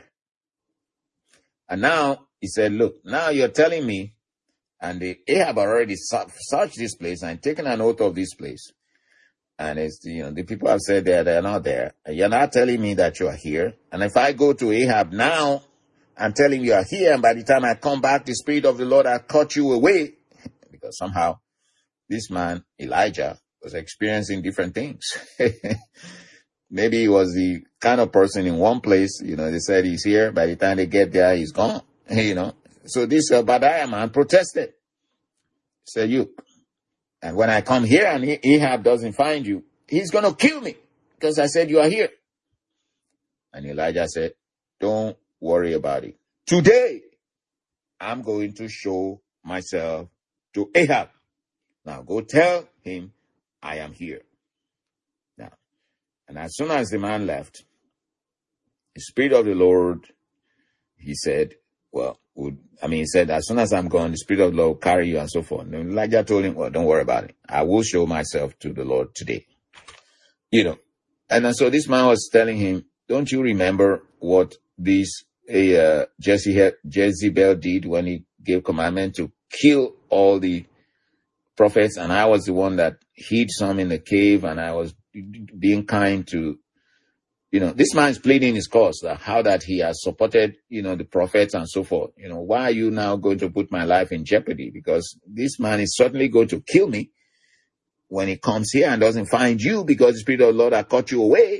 And now he said, look, now you're telling me, and the Ahab already searched this place and taken an oath of this place. And it's, you know, the people have said that they're not there. And you're not telling me that you are here. And if I go to Ahab now, I'm telling you are here. And by the time I come back, the Spirit of the Lord has caught you away. Because somehow this man, Elijah, was experiencing different things. Maybe he was the kind of person in one place, you know, they said he's here. By the time they get there, he's gone, you know. So this Obadiah man protested. He said, you, and when I come here and Ahab doesn't find you, he's going to kill me because I said you are here. And Elijah said, don't worry about it. Today, I'm going to show myself to Ahab. Now go tell him I am here. Now, and as soon as the man left, the Spirit of the Lord, he said, well, would, I mean, he said, as soon as I'm gone, the Spirit of the Lord will carry you and so forth. And Elijah told him, well, don't worry about it. I will show myself to the Lord today. You know, and then, so this man was telling him, don't you remember what this uh, Jezebel did when he gave commandment to kill all the prophets? And I was the one that hid some in the cave, and I was being kind to, you know, this man is pleading his cause, that how that he has supported, you know, the prophets and so forth. You know, why are you now going to put my life in jeopardy? Because this man is certainly going to kill me when he comes here and doesn't find you, because the Spirit of the Lord has caught you away.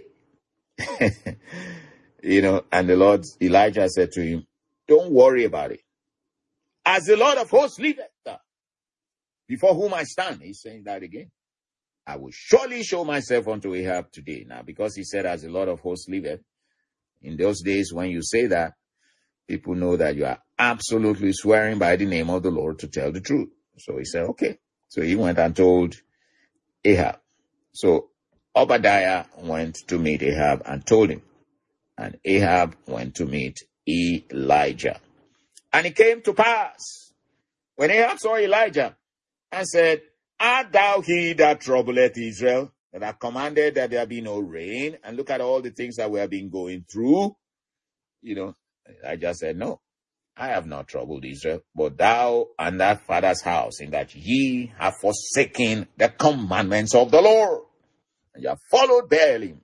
You know, and the Lord, Elijah said to him, don't worry about it. As the Lord of hosts liveth, before whom I stand, he's saying that again, I will surely show myself unto Ahab today. Now, because he said, as the Lord of hosts liveth, in those days when you say that, people know that you are absolutely swearing by the name of the Lord to tell the truth. So he said, okay. So he went and told Ahab. So Obadiah went to meet Ahab and told him. And Ahab went to meet Elijah. And it came to pass, when Ahab saw Elijah, and said, art thou he that troubleth Israel, that I commanded that there be no rain? And look at all the things that we have been going through. You know, Elijah said, no, I have not troubled Israel, but thou and thy father's house, in that ye have forsaken the commandments of the Lord, and you have followed Baalim.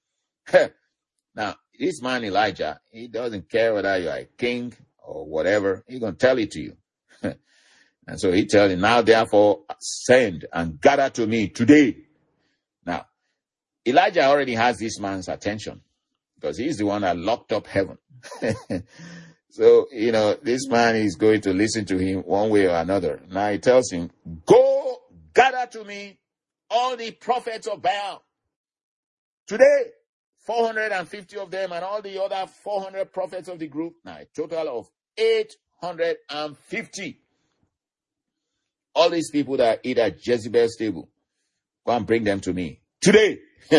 Now, this man Elijah, he doesn't care whether you are a king or whatever. He's going to tell it to you. And so he tells him, now therefore send and gather to me today. Now, Elijah already has this man's attention because he's the one that locked up heaven. So, you know, this man is going to listen to him one way or another. Now he tells him, go gather to me all the prophets of Baal today. four hundred fifty of them and all the other four hundred prophets of the group. Now a total of eight hundred fifty. All these people that eat at Jezebel's table, go and bring them to me today.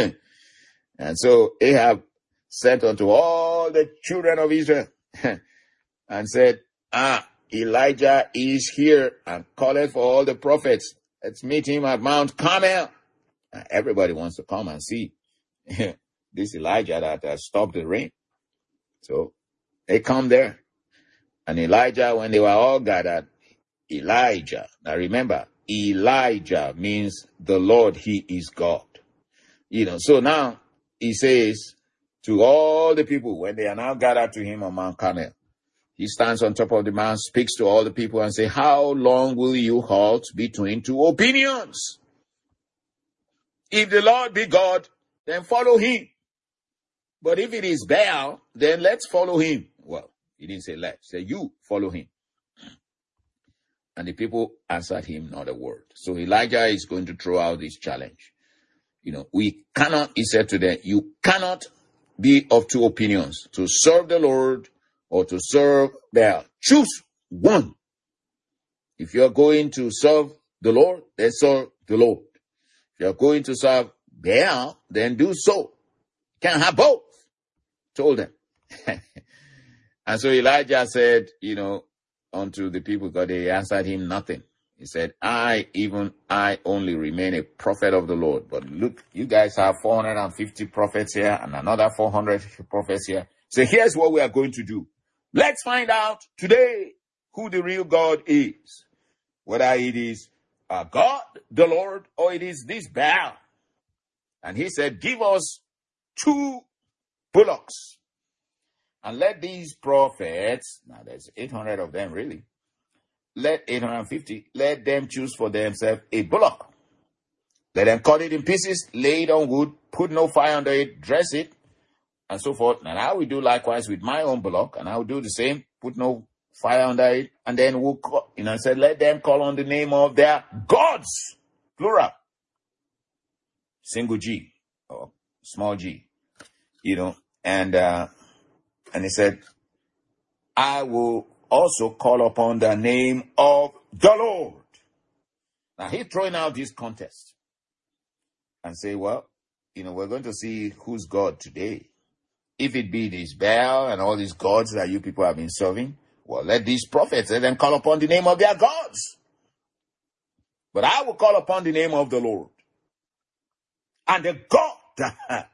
And so Ahab sent unto all the children of Israel and said, ah, Elijah is here and calleth for all the prophets. Let's meet him at Mount Carmel. And everybody wants to come and see this Elijah that has stopped the rain. So they come there. And Elijah, when they were all gathered, Elijah. Now remember, Elijah means the Lord, he is God. You know, so now he says to all the people, when they are now gathered to him on Mount Carmel, he stands on top of the mountain, speaks to all the people and say, how long will you halt between two opinions? If the Lord be God, then follow him. But if it is Baal, then let's follow him. Well, he didn't say let's, he said you follow him. And the people answered him not a word. So Elijah is going to throw out this challenge. You know, we cannot, he said to them, you cannot be of two opinions, to serve the Lord or to serve Baal. Choose one. If you're going to serve the Lord, then serve the Lord. If you're going to serve Baal, then do so. Can't have both. Told them. And so Elijah said, you know, unto the people, because they answered him nothing. He said, I, even I only remain a prophet of the Lord. But look, you guys have four hundred fifty prophets here and another four hundred prophets here. So here's what we are going to do. Let's find out today who the real God is. Whether it is uh, God, the Lord, or it is this Baal. And he said, give us two bullocks. And let these prophets, now there's eight hundred of them really, let eight hundred fifty, let them choose for themselves a bullock. Let them cut it in pieces, lay it on wood, put no fire under it, dress it, and so forth. And I will do likewise with my own bullock, and I will do the same, put no fire under it, and then we'll call, you know, I said, let them call on the name of their gods, plural, single G, or small g, you know, and, uh, and he said, I will also call upon the name of the Lord. Now he's throwing out this contest and say, well, you know, we're going to see who's God today. If it be this Baal and all these gods that you people have been serving, well, let these prophets, let them call upon the name of their gods. But I will call upon the name of the Lord. And the God that,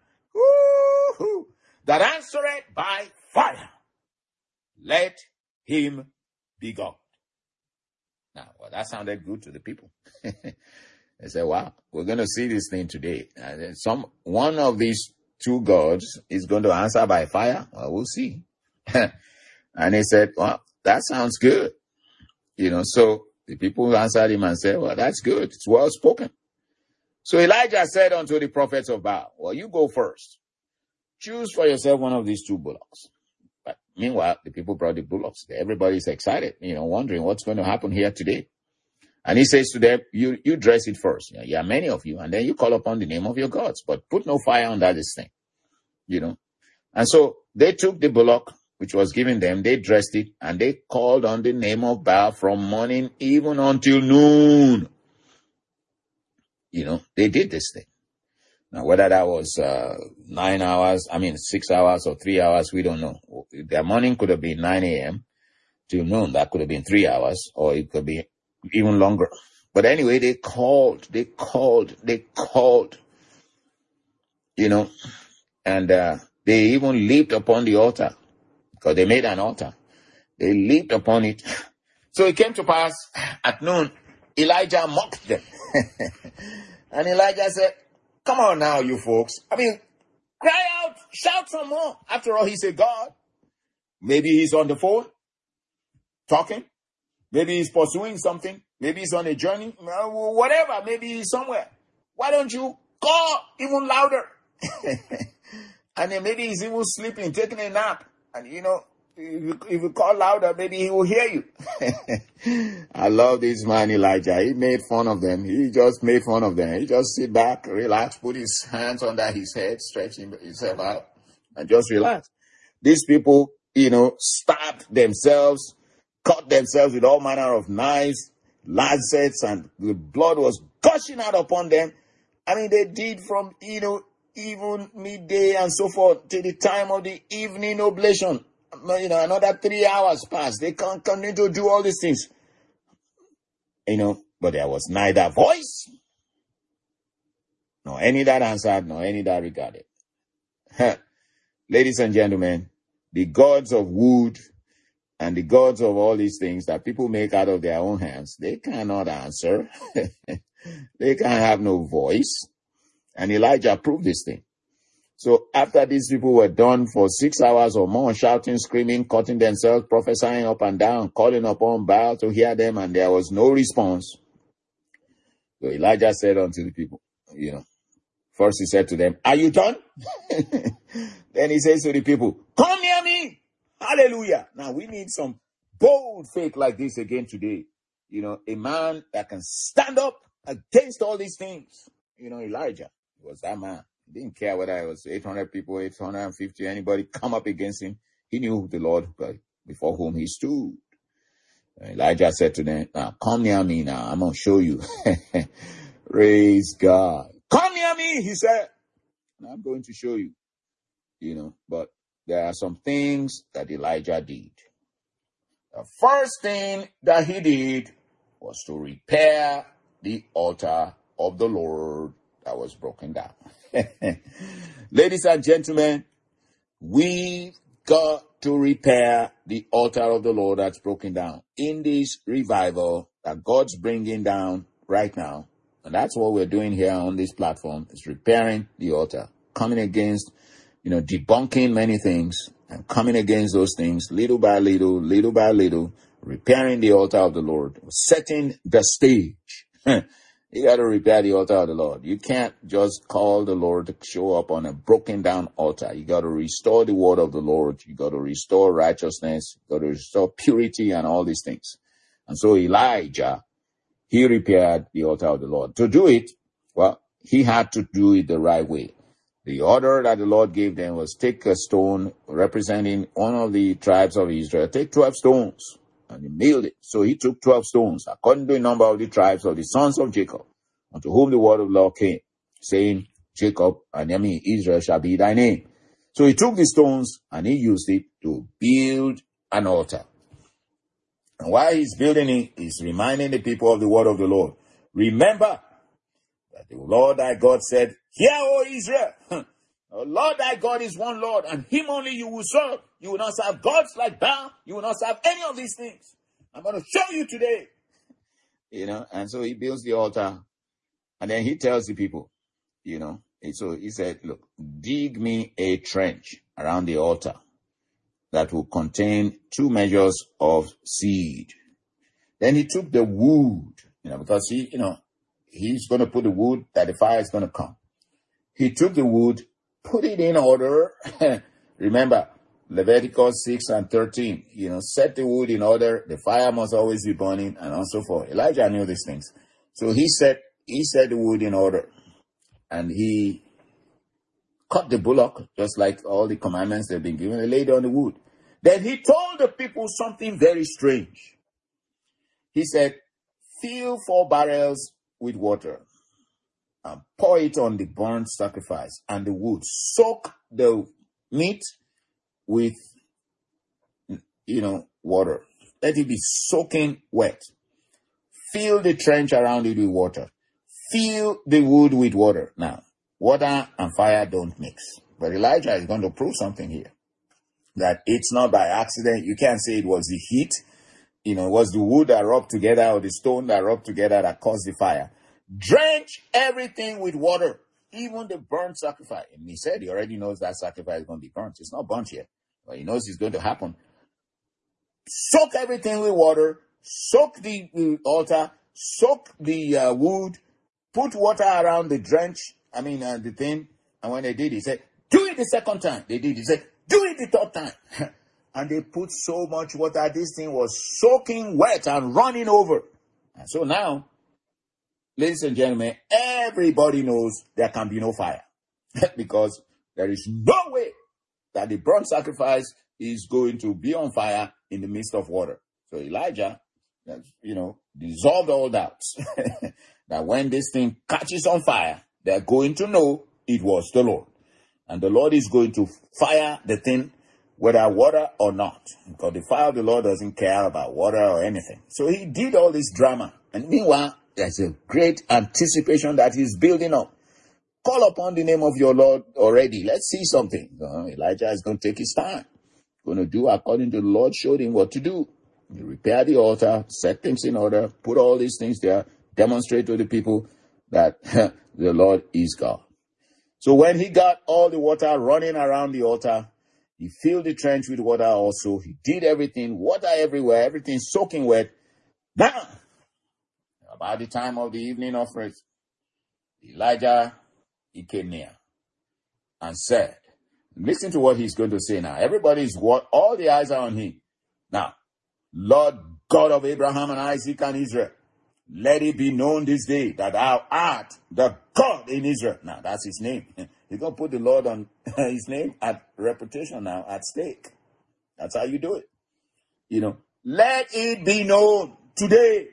that answereth by fire, let him be God. Now, well, that sounded good to the people. They said, wow, we're going to see this thing today. And some one of these two gods is going to answer by fire. Well, we'll see. And he said, well, that sounds good. You know, so the people answered him and said, well, that's good. It's well spoken. So Elijah said unto the prophets of Baal, well, you go first. Choose for yourself one of these two bullocks. But meanwhile, the people brought the bullocks. Everybody's excited, you know, wondering what's going to happen here today. And he says to them, you, you dress it first. Yeah, yeah, many of you. And then you call upon the name of your gods, but put no fire under this thing, you know. And so they took the bullock, which was given them. They dressed it and they called on the name of Baal from morning even until noon. You know, they did this thing. Now, whether that was uh, nine hours, I mean, six hours or three hours, we don't know. Their morning could have been nine a.m. till noon. That could have been three hours, or it could be even longer. But anyway, they called, they called, they called, you know, and uh, they even leaped upon the altar because they made an altar. They leaped upon it. So it came to pass at noon, Elijah mocked them. And Elijah said, come on now, you folks. I mean, cry out, shout some more. After all, he's a God. Maybe he's on the phone talking. Maybe he's pursuing something. Maybe he's on a journey. Whatever. Maybe he's somewhere. Why don't you call even louder? And then maybe he's even sleeping, taking a nap. And, you know, if you, if you call louder, maybe he will hear you. I love this man, Elijah. He made fun of them. He just made fun of them. He just sit back, relax, put his hands under his head, stretch himself out, and just relax. These people, you know, stabbed themselves, cut themselves with all manner of knives, lancets, and the blood was gushing out upon them. I mean, they did from, you know, even midday and so forth till the time of the evening oblation. You know, another three hours passed. They can't continue to do all these things. You know, but there was neither voice, nor any that answered, nor any that regarded. Ladies and gentlemen, the gods of wood and the gods of all these things that people make out of their own hands, they cannot answer. They can have no voice. And Elijah proved this thing. So after these people were done for six hours or more, shouting, screaming, cutting themselves, prophesying up and down, calling upon Baal to hear them, and there was no response. So Elijah said unto the people, you know, first he said to them, are you done? Then he says to the people, come near me. Hallelujah. Now we need some bold faith like this again today. You know, a man that can stand up against all these things. You know, Elijah was that man. He didn't care whether it was eight hundred people, eight hundred fifty, anybody come up against him. He knew the Lord before whom he stood. And Elijah said to them, now come near me now. I'm going to show you. Praise God. Come near me, he said. And I'm going to show you. You know, but there are some things that Elijah did. The first thing that he did was to repair the altar of the Lord that was broken down. Ladies and gentlemen, we've got to repair the altar of the Lord that's broken down. In this revival that God's bringing down right now, And that's what we're doing here on this platform, is repairing the altar, coming against, you know, debunking many things and coming against those things little by little, little by little, repairing the altar of the Lord, setting the stage. You got to repair the altar of the Lord. You can't just call the Lord to show up on a broken down altar. You got to restore the word of the Lord. You got to restore righteousness. You got to restore purity and all these things. And so Elijah, he repaired the altar of the Lord. To do it, well, he had to do it the right way. The order that the Lord gave them was take a stone representing one of the tribes of Israel. Take twelve stones. And he milled it. So he took twelve stones, according to the number of the tribes of the sons of Jacob, unto whom the word of the Lord came, saying, Jacob, and I mean Israel shall be thy name. So he took the stones and he used it to build an altar. And while he's building it, he's reminding the people of the word of the Lord. Remember that the Lord thy God said, Hear, O Israel, the Lord thy God is one Lord, and him only you will serve. You will not serve gods like Baal. You will not serve any of these things. I'm going to show you today. You know, and so he builds the altar. And then he tells the people, you know, so he said, look, dig me a trench around the altar that will contain two measures of seed. Then he took the wood, you know, because he, you know, he's going to put the wood that the fire is going to come. He took the wood, put it in order. Remember, Leviticus six and thirteen, you know, set the wood in order. The fire must always be burning, and also for Elijah knew these things. So he set, he set the wood in order, and he cut the bullock, just like all the commandments they've been given. They laid on the wood. Then he told the people something very strange. He said, fill four barrels with water and pour it on the burnt sacrifice and the wood. Soak the meat with, you know, water. Let it be soaking wet. Fill the trench around it with water. Fill the wood with water. Now, water and fire don't mix. But Elijah is going to prove something here. That it's not by accident. You can't say it was the heat. You know, it was the wood that rubbed together or the stone that rubbed together that caused the fire. Drench everything with water, even the burnt sacrifice. And he said he already knows that sacrifice is going to be burnt. It's not burnt yet, but he knows it's going to happen. Soak everything with water. Soak the uh, altar. Soak the uh, wood. Put water around the drench. I mean, uh, the thing. And when they did, he said, do it the second time. They did. He said, do it the third time. And they put so much water, this thing was soaking wet and running over. And so now, ladies and gentlemen, everybody knows there can be no fire. Because there is no way that the burnt sacrifice is going to be on fire in the midst of water. So Elijah, you know, dissolved all doubts. That when this thing catches on fire, they're going to know it was the Lord. And the Lord is going to fire the thing, whether water or not. Because the fire of the Lord doesn't care about water or anything. So he did all this drama. And meanwhile, there's a great anticipation that he's building up. Call upon the name of your Lord already. Let's see something. Uh, Elijah is going to take his time. Going to do according to the Lord showed him what to do. He repair the altar, set things in order, put all these things there, demonstrate to the people that the Lord is God. So when he got all the water running around the altar, he filled the trench with water also. He did everything, water everywhere, everything soaking wet. Now, about the time of the evening offering, Elijah, he came near and said, listen to what he's going to say now. Everybody's, all the eyes are on him. Now, Lord God of Abraham and Isaac and Israel, let it be known this day that thou art the God in Israel. Now, that's his name. He's going to put the Lord on his name at reputation now, at stake. That's how you do it. You know, let it be known today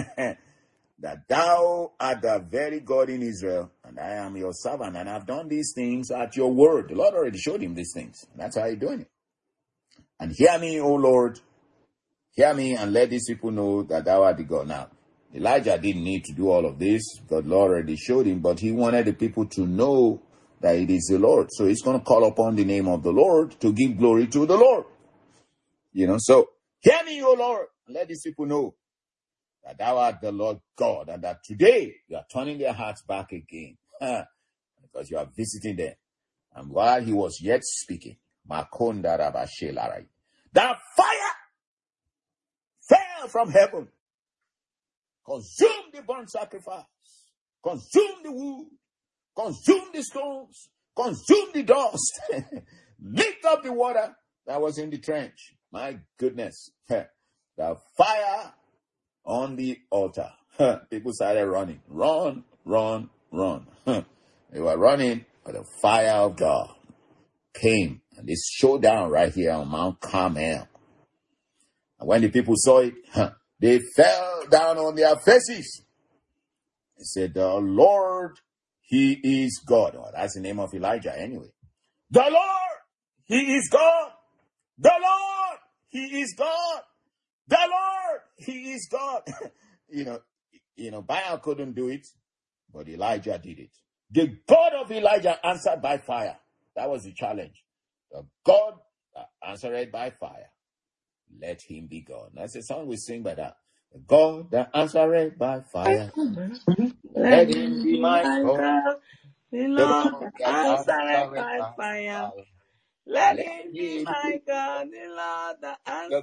that thou art the very God in Israel, and I am your servant, and I've done these things at your word. The Lord already showed him these things. That's how he's doing it. And hear me, O Lord, hear me, and let these people know that thou art the God. Now, Elijah didn't need to do all of this. God Lord already showed him, but he wanted the people to know that it is the Lord. So he's going to call upon the name of the Lord to give glory to the Lord. You know, so hear me, O Lord, and let these people know that thou art the Lord God, and that today you are turning their hearts back again, because you are visiting them. And while he was yet speaking, Makonda Rabashelarai, that fire fell from heaven, consumed the burnt sacrifice, consumed the wood, consumed the stones, consumed the dust, licked up the water that was in the trench. My goodness. The fire on the altar. People started running. Run, run, run. They were running, but the fire of God came. And this showdown right here on Mount Carmel. And when the people saw it, they fell down on their faces. They said, the Lord, he is God. Oh, that's the name of Elijah anyway. The Lord, he is God. The Lord, he is God. The Lord, he is God. you know, you know, Baal couldn't do it, but Elijah did it. The God of Elijah answered by fire. That was the challenge. The God that answered by fire, let him be God. That's a song we sing by that. The God that answered by fire, let him be my God.
The Lord that answered by fire, let him be my God. The Lord that answered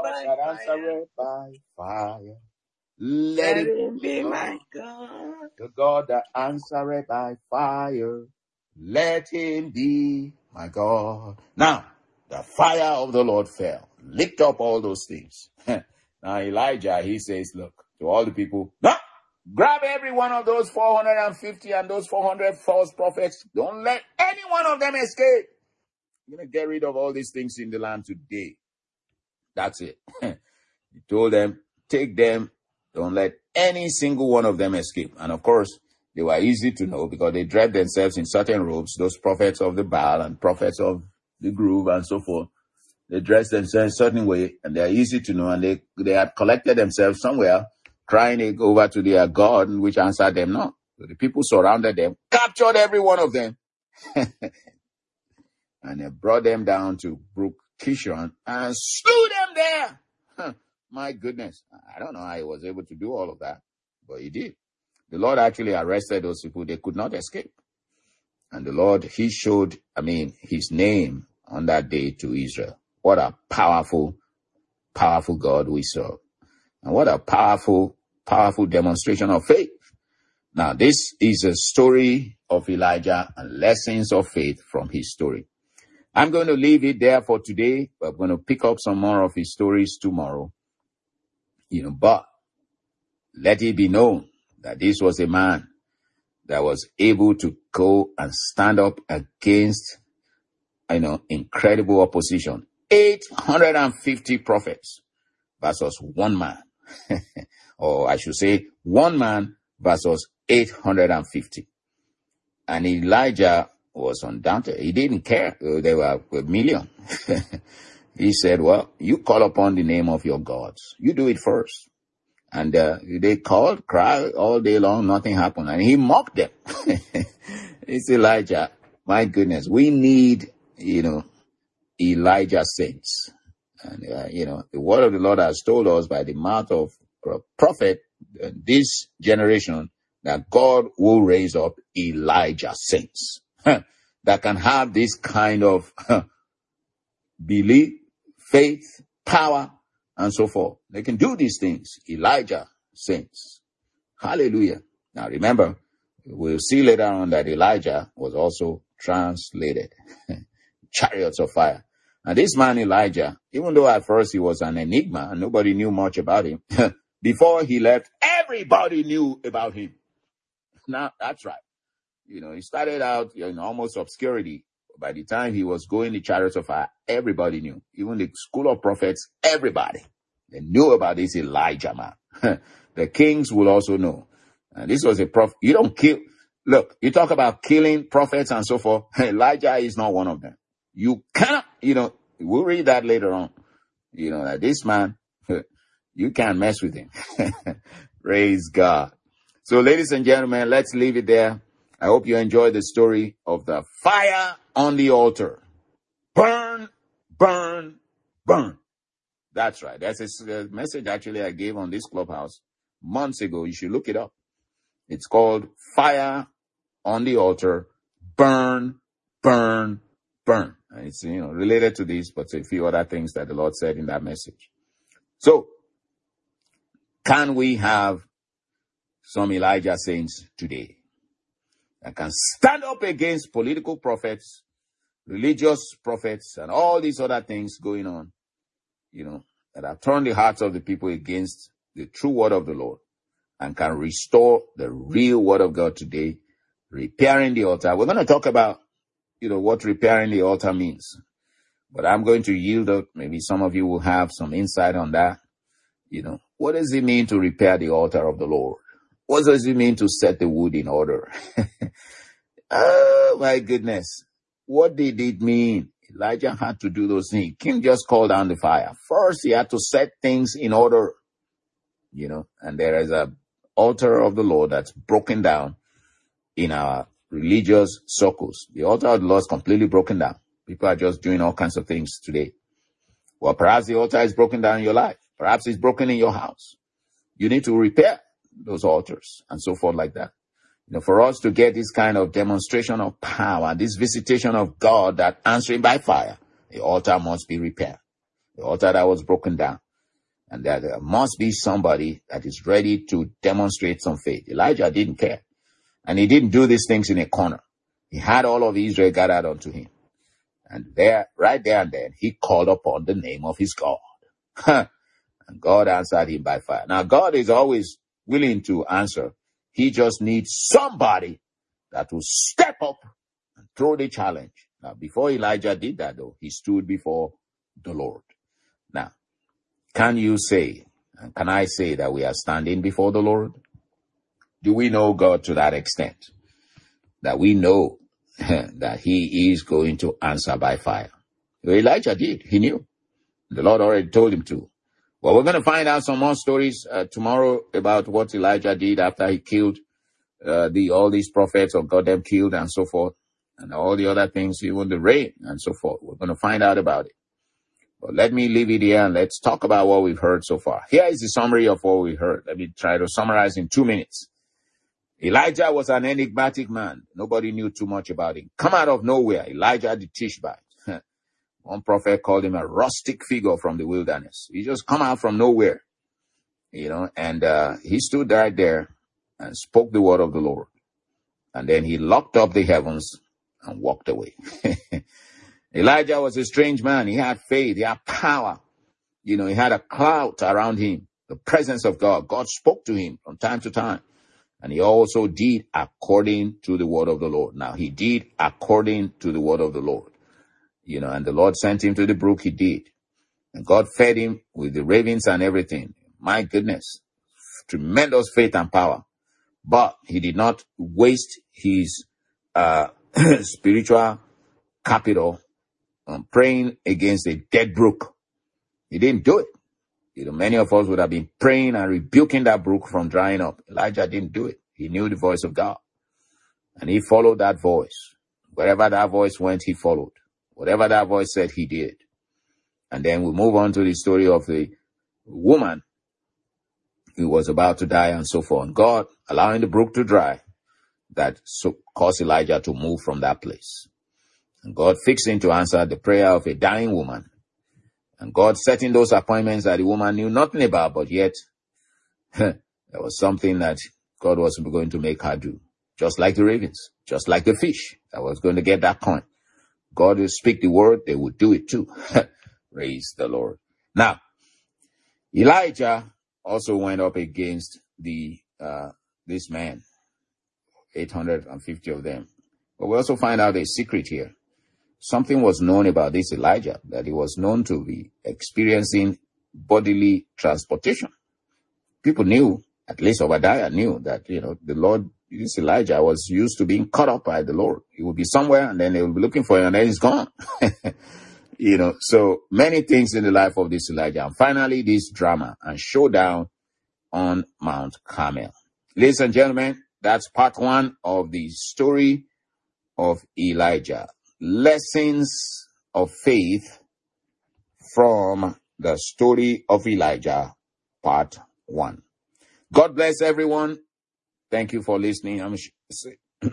by fire,
let
him be my God.
The God that answered by fire, let him be my God. Now, the fire of the Lord fell, licked up all those things. Now Elijah, he says, look, to all the people, no, grab every one of those four hundred fifty and those four hundred false prophets. Don't let any one of them escape. I'm going to get rid of all these things in the land today. That's it. He told them, take them. Don't let any single one of them escape. And of course, they were easy to know because they dressed themselves in certain robes, those prophets of the Baal and prophets of the Grove and so forth. They dressed themselves a certain way, and they are easy to know, and they, they had collected themselves somewhere, crying over to their God, which answered them not. So the people surrounded them, captured every one of them, and they brought them down to Brook Kishon and slew them there. Huh. My goodness. I don't know how he was able to do all of that, but he did. The Lord actually arrested those people. They could not escape. And the Lord, he showed, I mean, his name on that day to Israel. What a powerful, powerful God we serve. And what a powerful, powerful demonstration of faith. Now, this is a story of Elijah and lessons of faith from his story. I'm going to leave it there for today, but I'm going to pick up some more of his stories tomorrow. You know, but let it be known that this was a man that was able to go and stand up against, you know, incredible opposition. eight hundred fifty prophets versus one man. Or I should say one man versus eight hundred fifty. And Elijah was undaunted. He didn't care. There were a million. He said, well, you call upon the name of your gods. You do it first. And uh, they called, cried all day long. Nothing happened. And he mocked them. It's Elijah. My goodness. We need, you know, Elijah saints. And, uh, you know, the word of the Lord has told us by the mouth of a prophet, uh, this generation, that God will raise up Elijah saints that can have this kind of belief, faith, power, and so forth. They can do these things. Elijah saints. Hallelujah. Now remember, we'll see later on that Elijah was also translated. Chariots of fire. And this man Elijah, even though at first he was an enigma and nobody knew much about him, before he left, everybody knew about him. Now, that's right. You know, he started out in almost obscurity. By the time he was going the chariots of fire, everybody knew. Even the school of prophets, everybody. They knew about this Elijah man. The kings will also know. And this was a prophet. You don't kill. Look, you talk about killing prophets and so forth. Elijah is not one of them. You cannot, you know, we'll read that later on. You know, that this man, you can't mess with him. Praise God. So, ladies and gentlemen, let's leave it there. I hope you enjoyed the story of the fire on the altar. Burn, burn, burn. That's right. That's a message actually I gave on this clubhouse months ago. You should look it up. It's called Fire on the Altar, Burn, Burn, Burn. And it's, you know, related to this, but a few other things that the Lord said in that message. So, can we have some Elijah saints today that can stand up against political prophets, religious prophets, and all these other things going on, you know, that have turned the hearts of the people against the true word of the Lord, and can restore the real word of God today, repairing the altar? We're going to talk about, you know, what repairing the altar means, but I'm going to yield up. Maybe some of you will have some insight on that. You know, what does it mean to repair the altar of the Lord? What does it mean to set the wood in order? Oh, my goodness. What did it mean? Elijah had to do those things. He couldn't just call down the fire. First, he had to set things in order, you know, and there is a altar of the Lord that's broken down in our religious circles. The altar of the Lord is completely broken down. People are just doing all kinds of things today. Well, perhaps the altar is broken down in your life. Perhaps it's broken in your house. You need to repair those altars and so forth like that. You know, for us to get this kind of demonstration of power, this visitation of God that answering by fire, the altar must be repaired. The altar that was broken down. And that there must be somebody that is ready to demonstrate some faith. Elijah didn't care. And he didn't do these things in a corner. He had all of Israel gathered unto him. And there, right there and then, he called upon the name of his God. And God answered him by fire. Now, God is always willing to answer. He just needs somebody that will step up and throw the challenge. Now, before Elijah did that, though, he stood before the Lord. Now, can you say, and can I say that we are standing before the Lord? Do we know God to that extent? That we know that he is going to answer by fire. Well, Elijah did. He knew. The Lord already told him to. Well, we're going to find out some more stories uh, tomorrow about what Elijah did after he killed uh, the all these prophets, or got them killed and so forth, and all the other things, even the rain and so forth. We're going to find out about it. But let me leave it here and let's talk about what we've heard so far. Here is the summary of what we heard. Let me try to summarize in two minutes. Elijah was an enigmatic man. Nobody knew too much about him. Come out of nowhere, Elijah the Tishbite. One prophet called him a rustic figure from the wilderness. He just come out from nowhere, you know, and uh, he stood right there and spoke the word of the Lord. And then he locked up the heavens and walked away. Elijah was a strange man. He had faith. He had power. You know, he had a cloud around him, the presence of God. God spoke to him from time to time. And he also did according to the word of the Lord. Now, he did according to the word of the Lord. You know, and the Lord sent him to the brook. He did. And God fed him with the ravens and everything. My goodness. Tremendous faith and power. But he did not waste his uh, spiritual capital on praying against a dead brook. He didn't do it. You know, many of us would have been praying and rebuking that brook from drying up. Elijah didn't do it. He knew the voice of God. And he followed that voice. Wherever that voice went, he followed. Whatever that voice said, he did. And then we move on to the story of the woman who was about to die and so forth. And God, allowing the brook to dry, that so caused Elijah to move from that place. And God fixed him to answer the prayer of a dying woman. And God setting those appointments that the woman knew nothing about, but yet there was something that God was going to make her do. Just like the ravens, just like the fish that was going to get that coin. God will speak the word, they will do it too. Praise the Lord. Now, Elijah also went up against the uh, this man, eight hundred fifty of them. But we also find out a secret here. Something was known about this Elijah, that he was known to be experiencing bodily transportation. People knew, at least Obadiah knew, that, you know, the Lord, this Elijah was used to being caught up by the Lord. He would be somewhere and then they would be looking for him and then he's gone. You know, so many things in the life of this Elijah. And finally, this drama and showdown on Mount Carmel. Ladies and gentlemen, that's part one of the story of Elijah. Lessons of faith from the story of Elijah, part one. God bless everyone. Thank you for listening. I'm sh- say,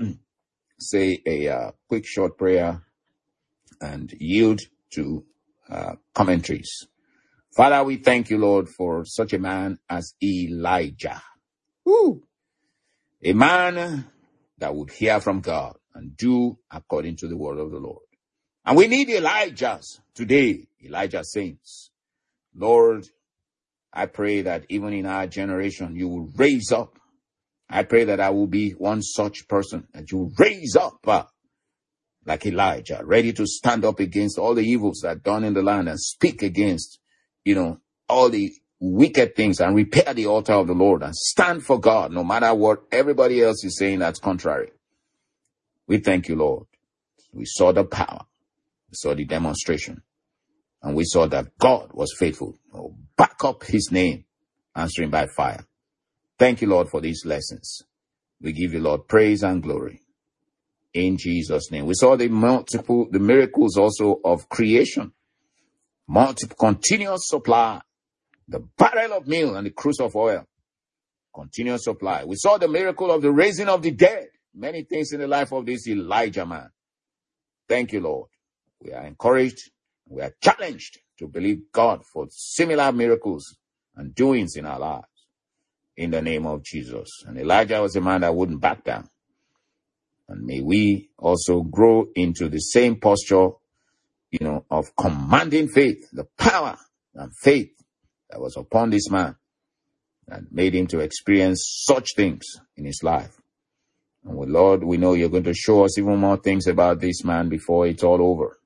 say a uh, quick short prayer and yield to uh, commentaries. Father, we thank you, Lord, for such a man as Elijah. Woo! A man that would hear from God and do according to the word of the Lord. And we need Elijahs today, Elijah saints. Lord, I pray that even in our generation, you will raise up. I pray that I will be one such person, that you will raise up uh, like Elijah, ready to stand up against all the evils that are done in the land and speak against, you know, all the wicked things and repair the altar of the Lord and stand for God, no matter what everybody else is saying that's contrary. We thank you, Lord. We saw the power. We saw the demonstration. And we saw that God was faithful. Oh, back up his name, answering by fire. Thank you, Lord, for these lessons. We give you, Lord, praise and glory. In Jesus' name. We saw the multiple, the miracles also of creation. Multiple, continuous supply. The barrel of meal and the cruse of oil. Continuous supply. We saw the miracle of the raising of the dead. Many things in the life of this Elijah man. Thank you, Lord. We are encouraged. We are challenged to believe God for similar miracles and doings in our lives. In the name of Jesus. And Elijah was a man that wouldn't back down. And may we also grow into the same posture, you know, of commanding faith, the power and faith that was upon this man and made him to experience such things in his life. And with Lord, we know you're going to show us even more things about this man before it's all over.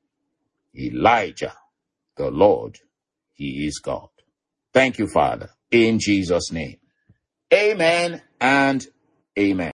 Elijah, the Lord, he is God. Thank you, Father, in Jesus' name. Amen and amen.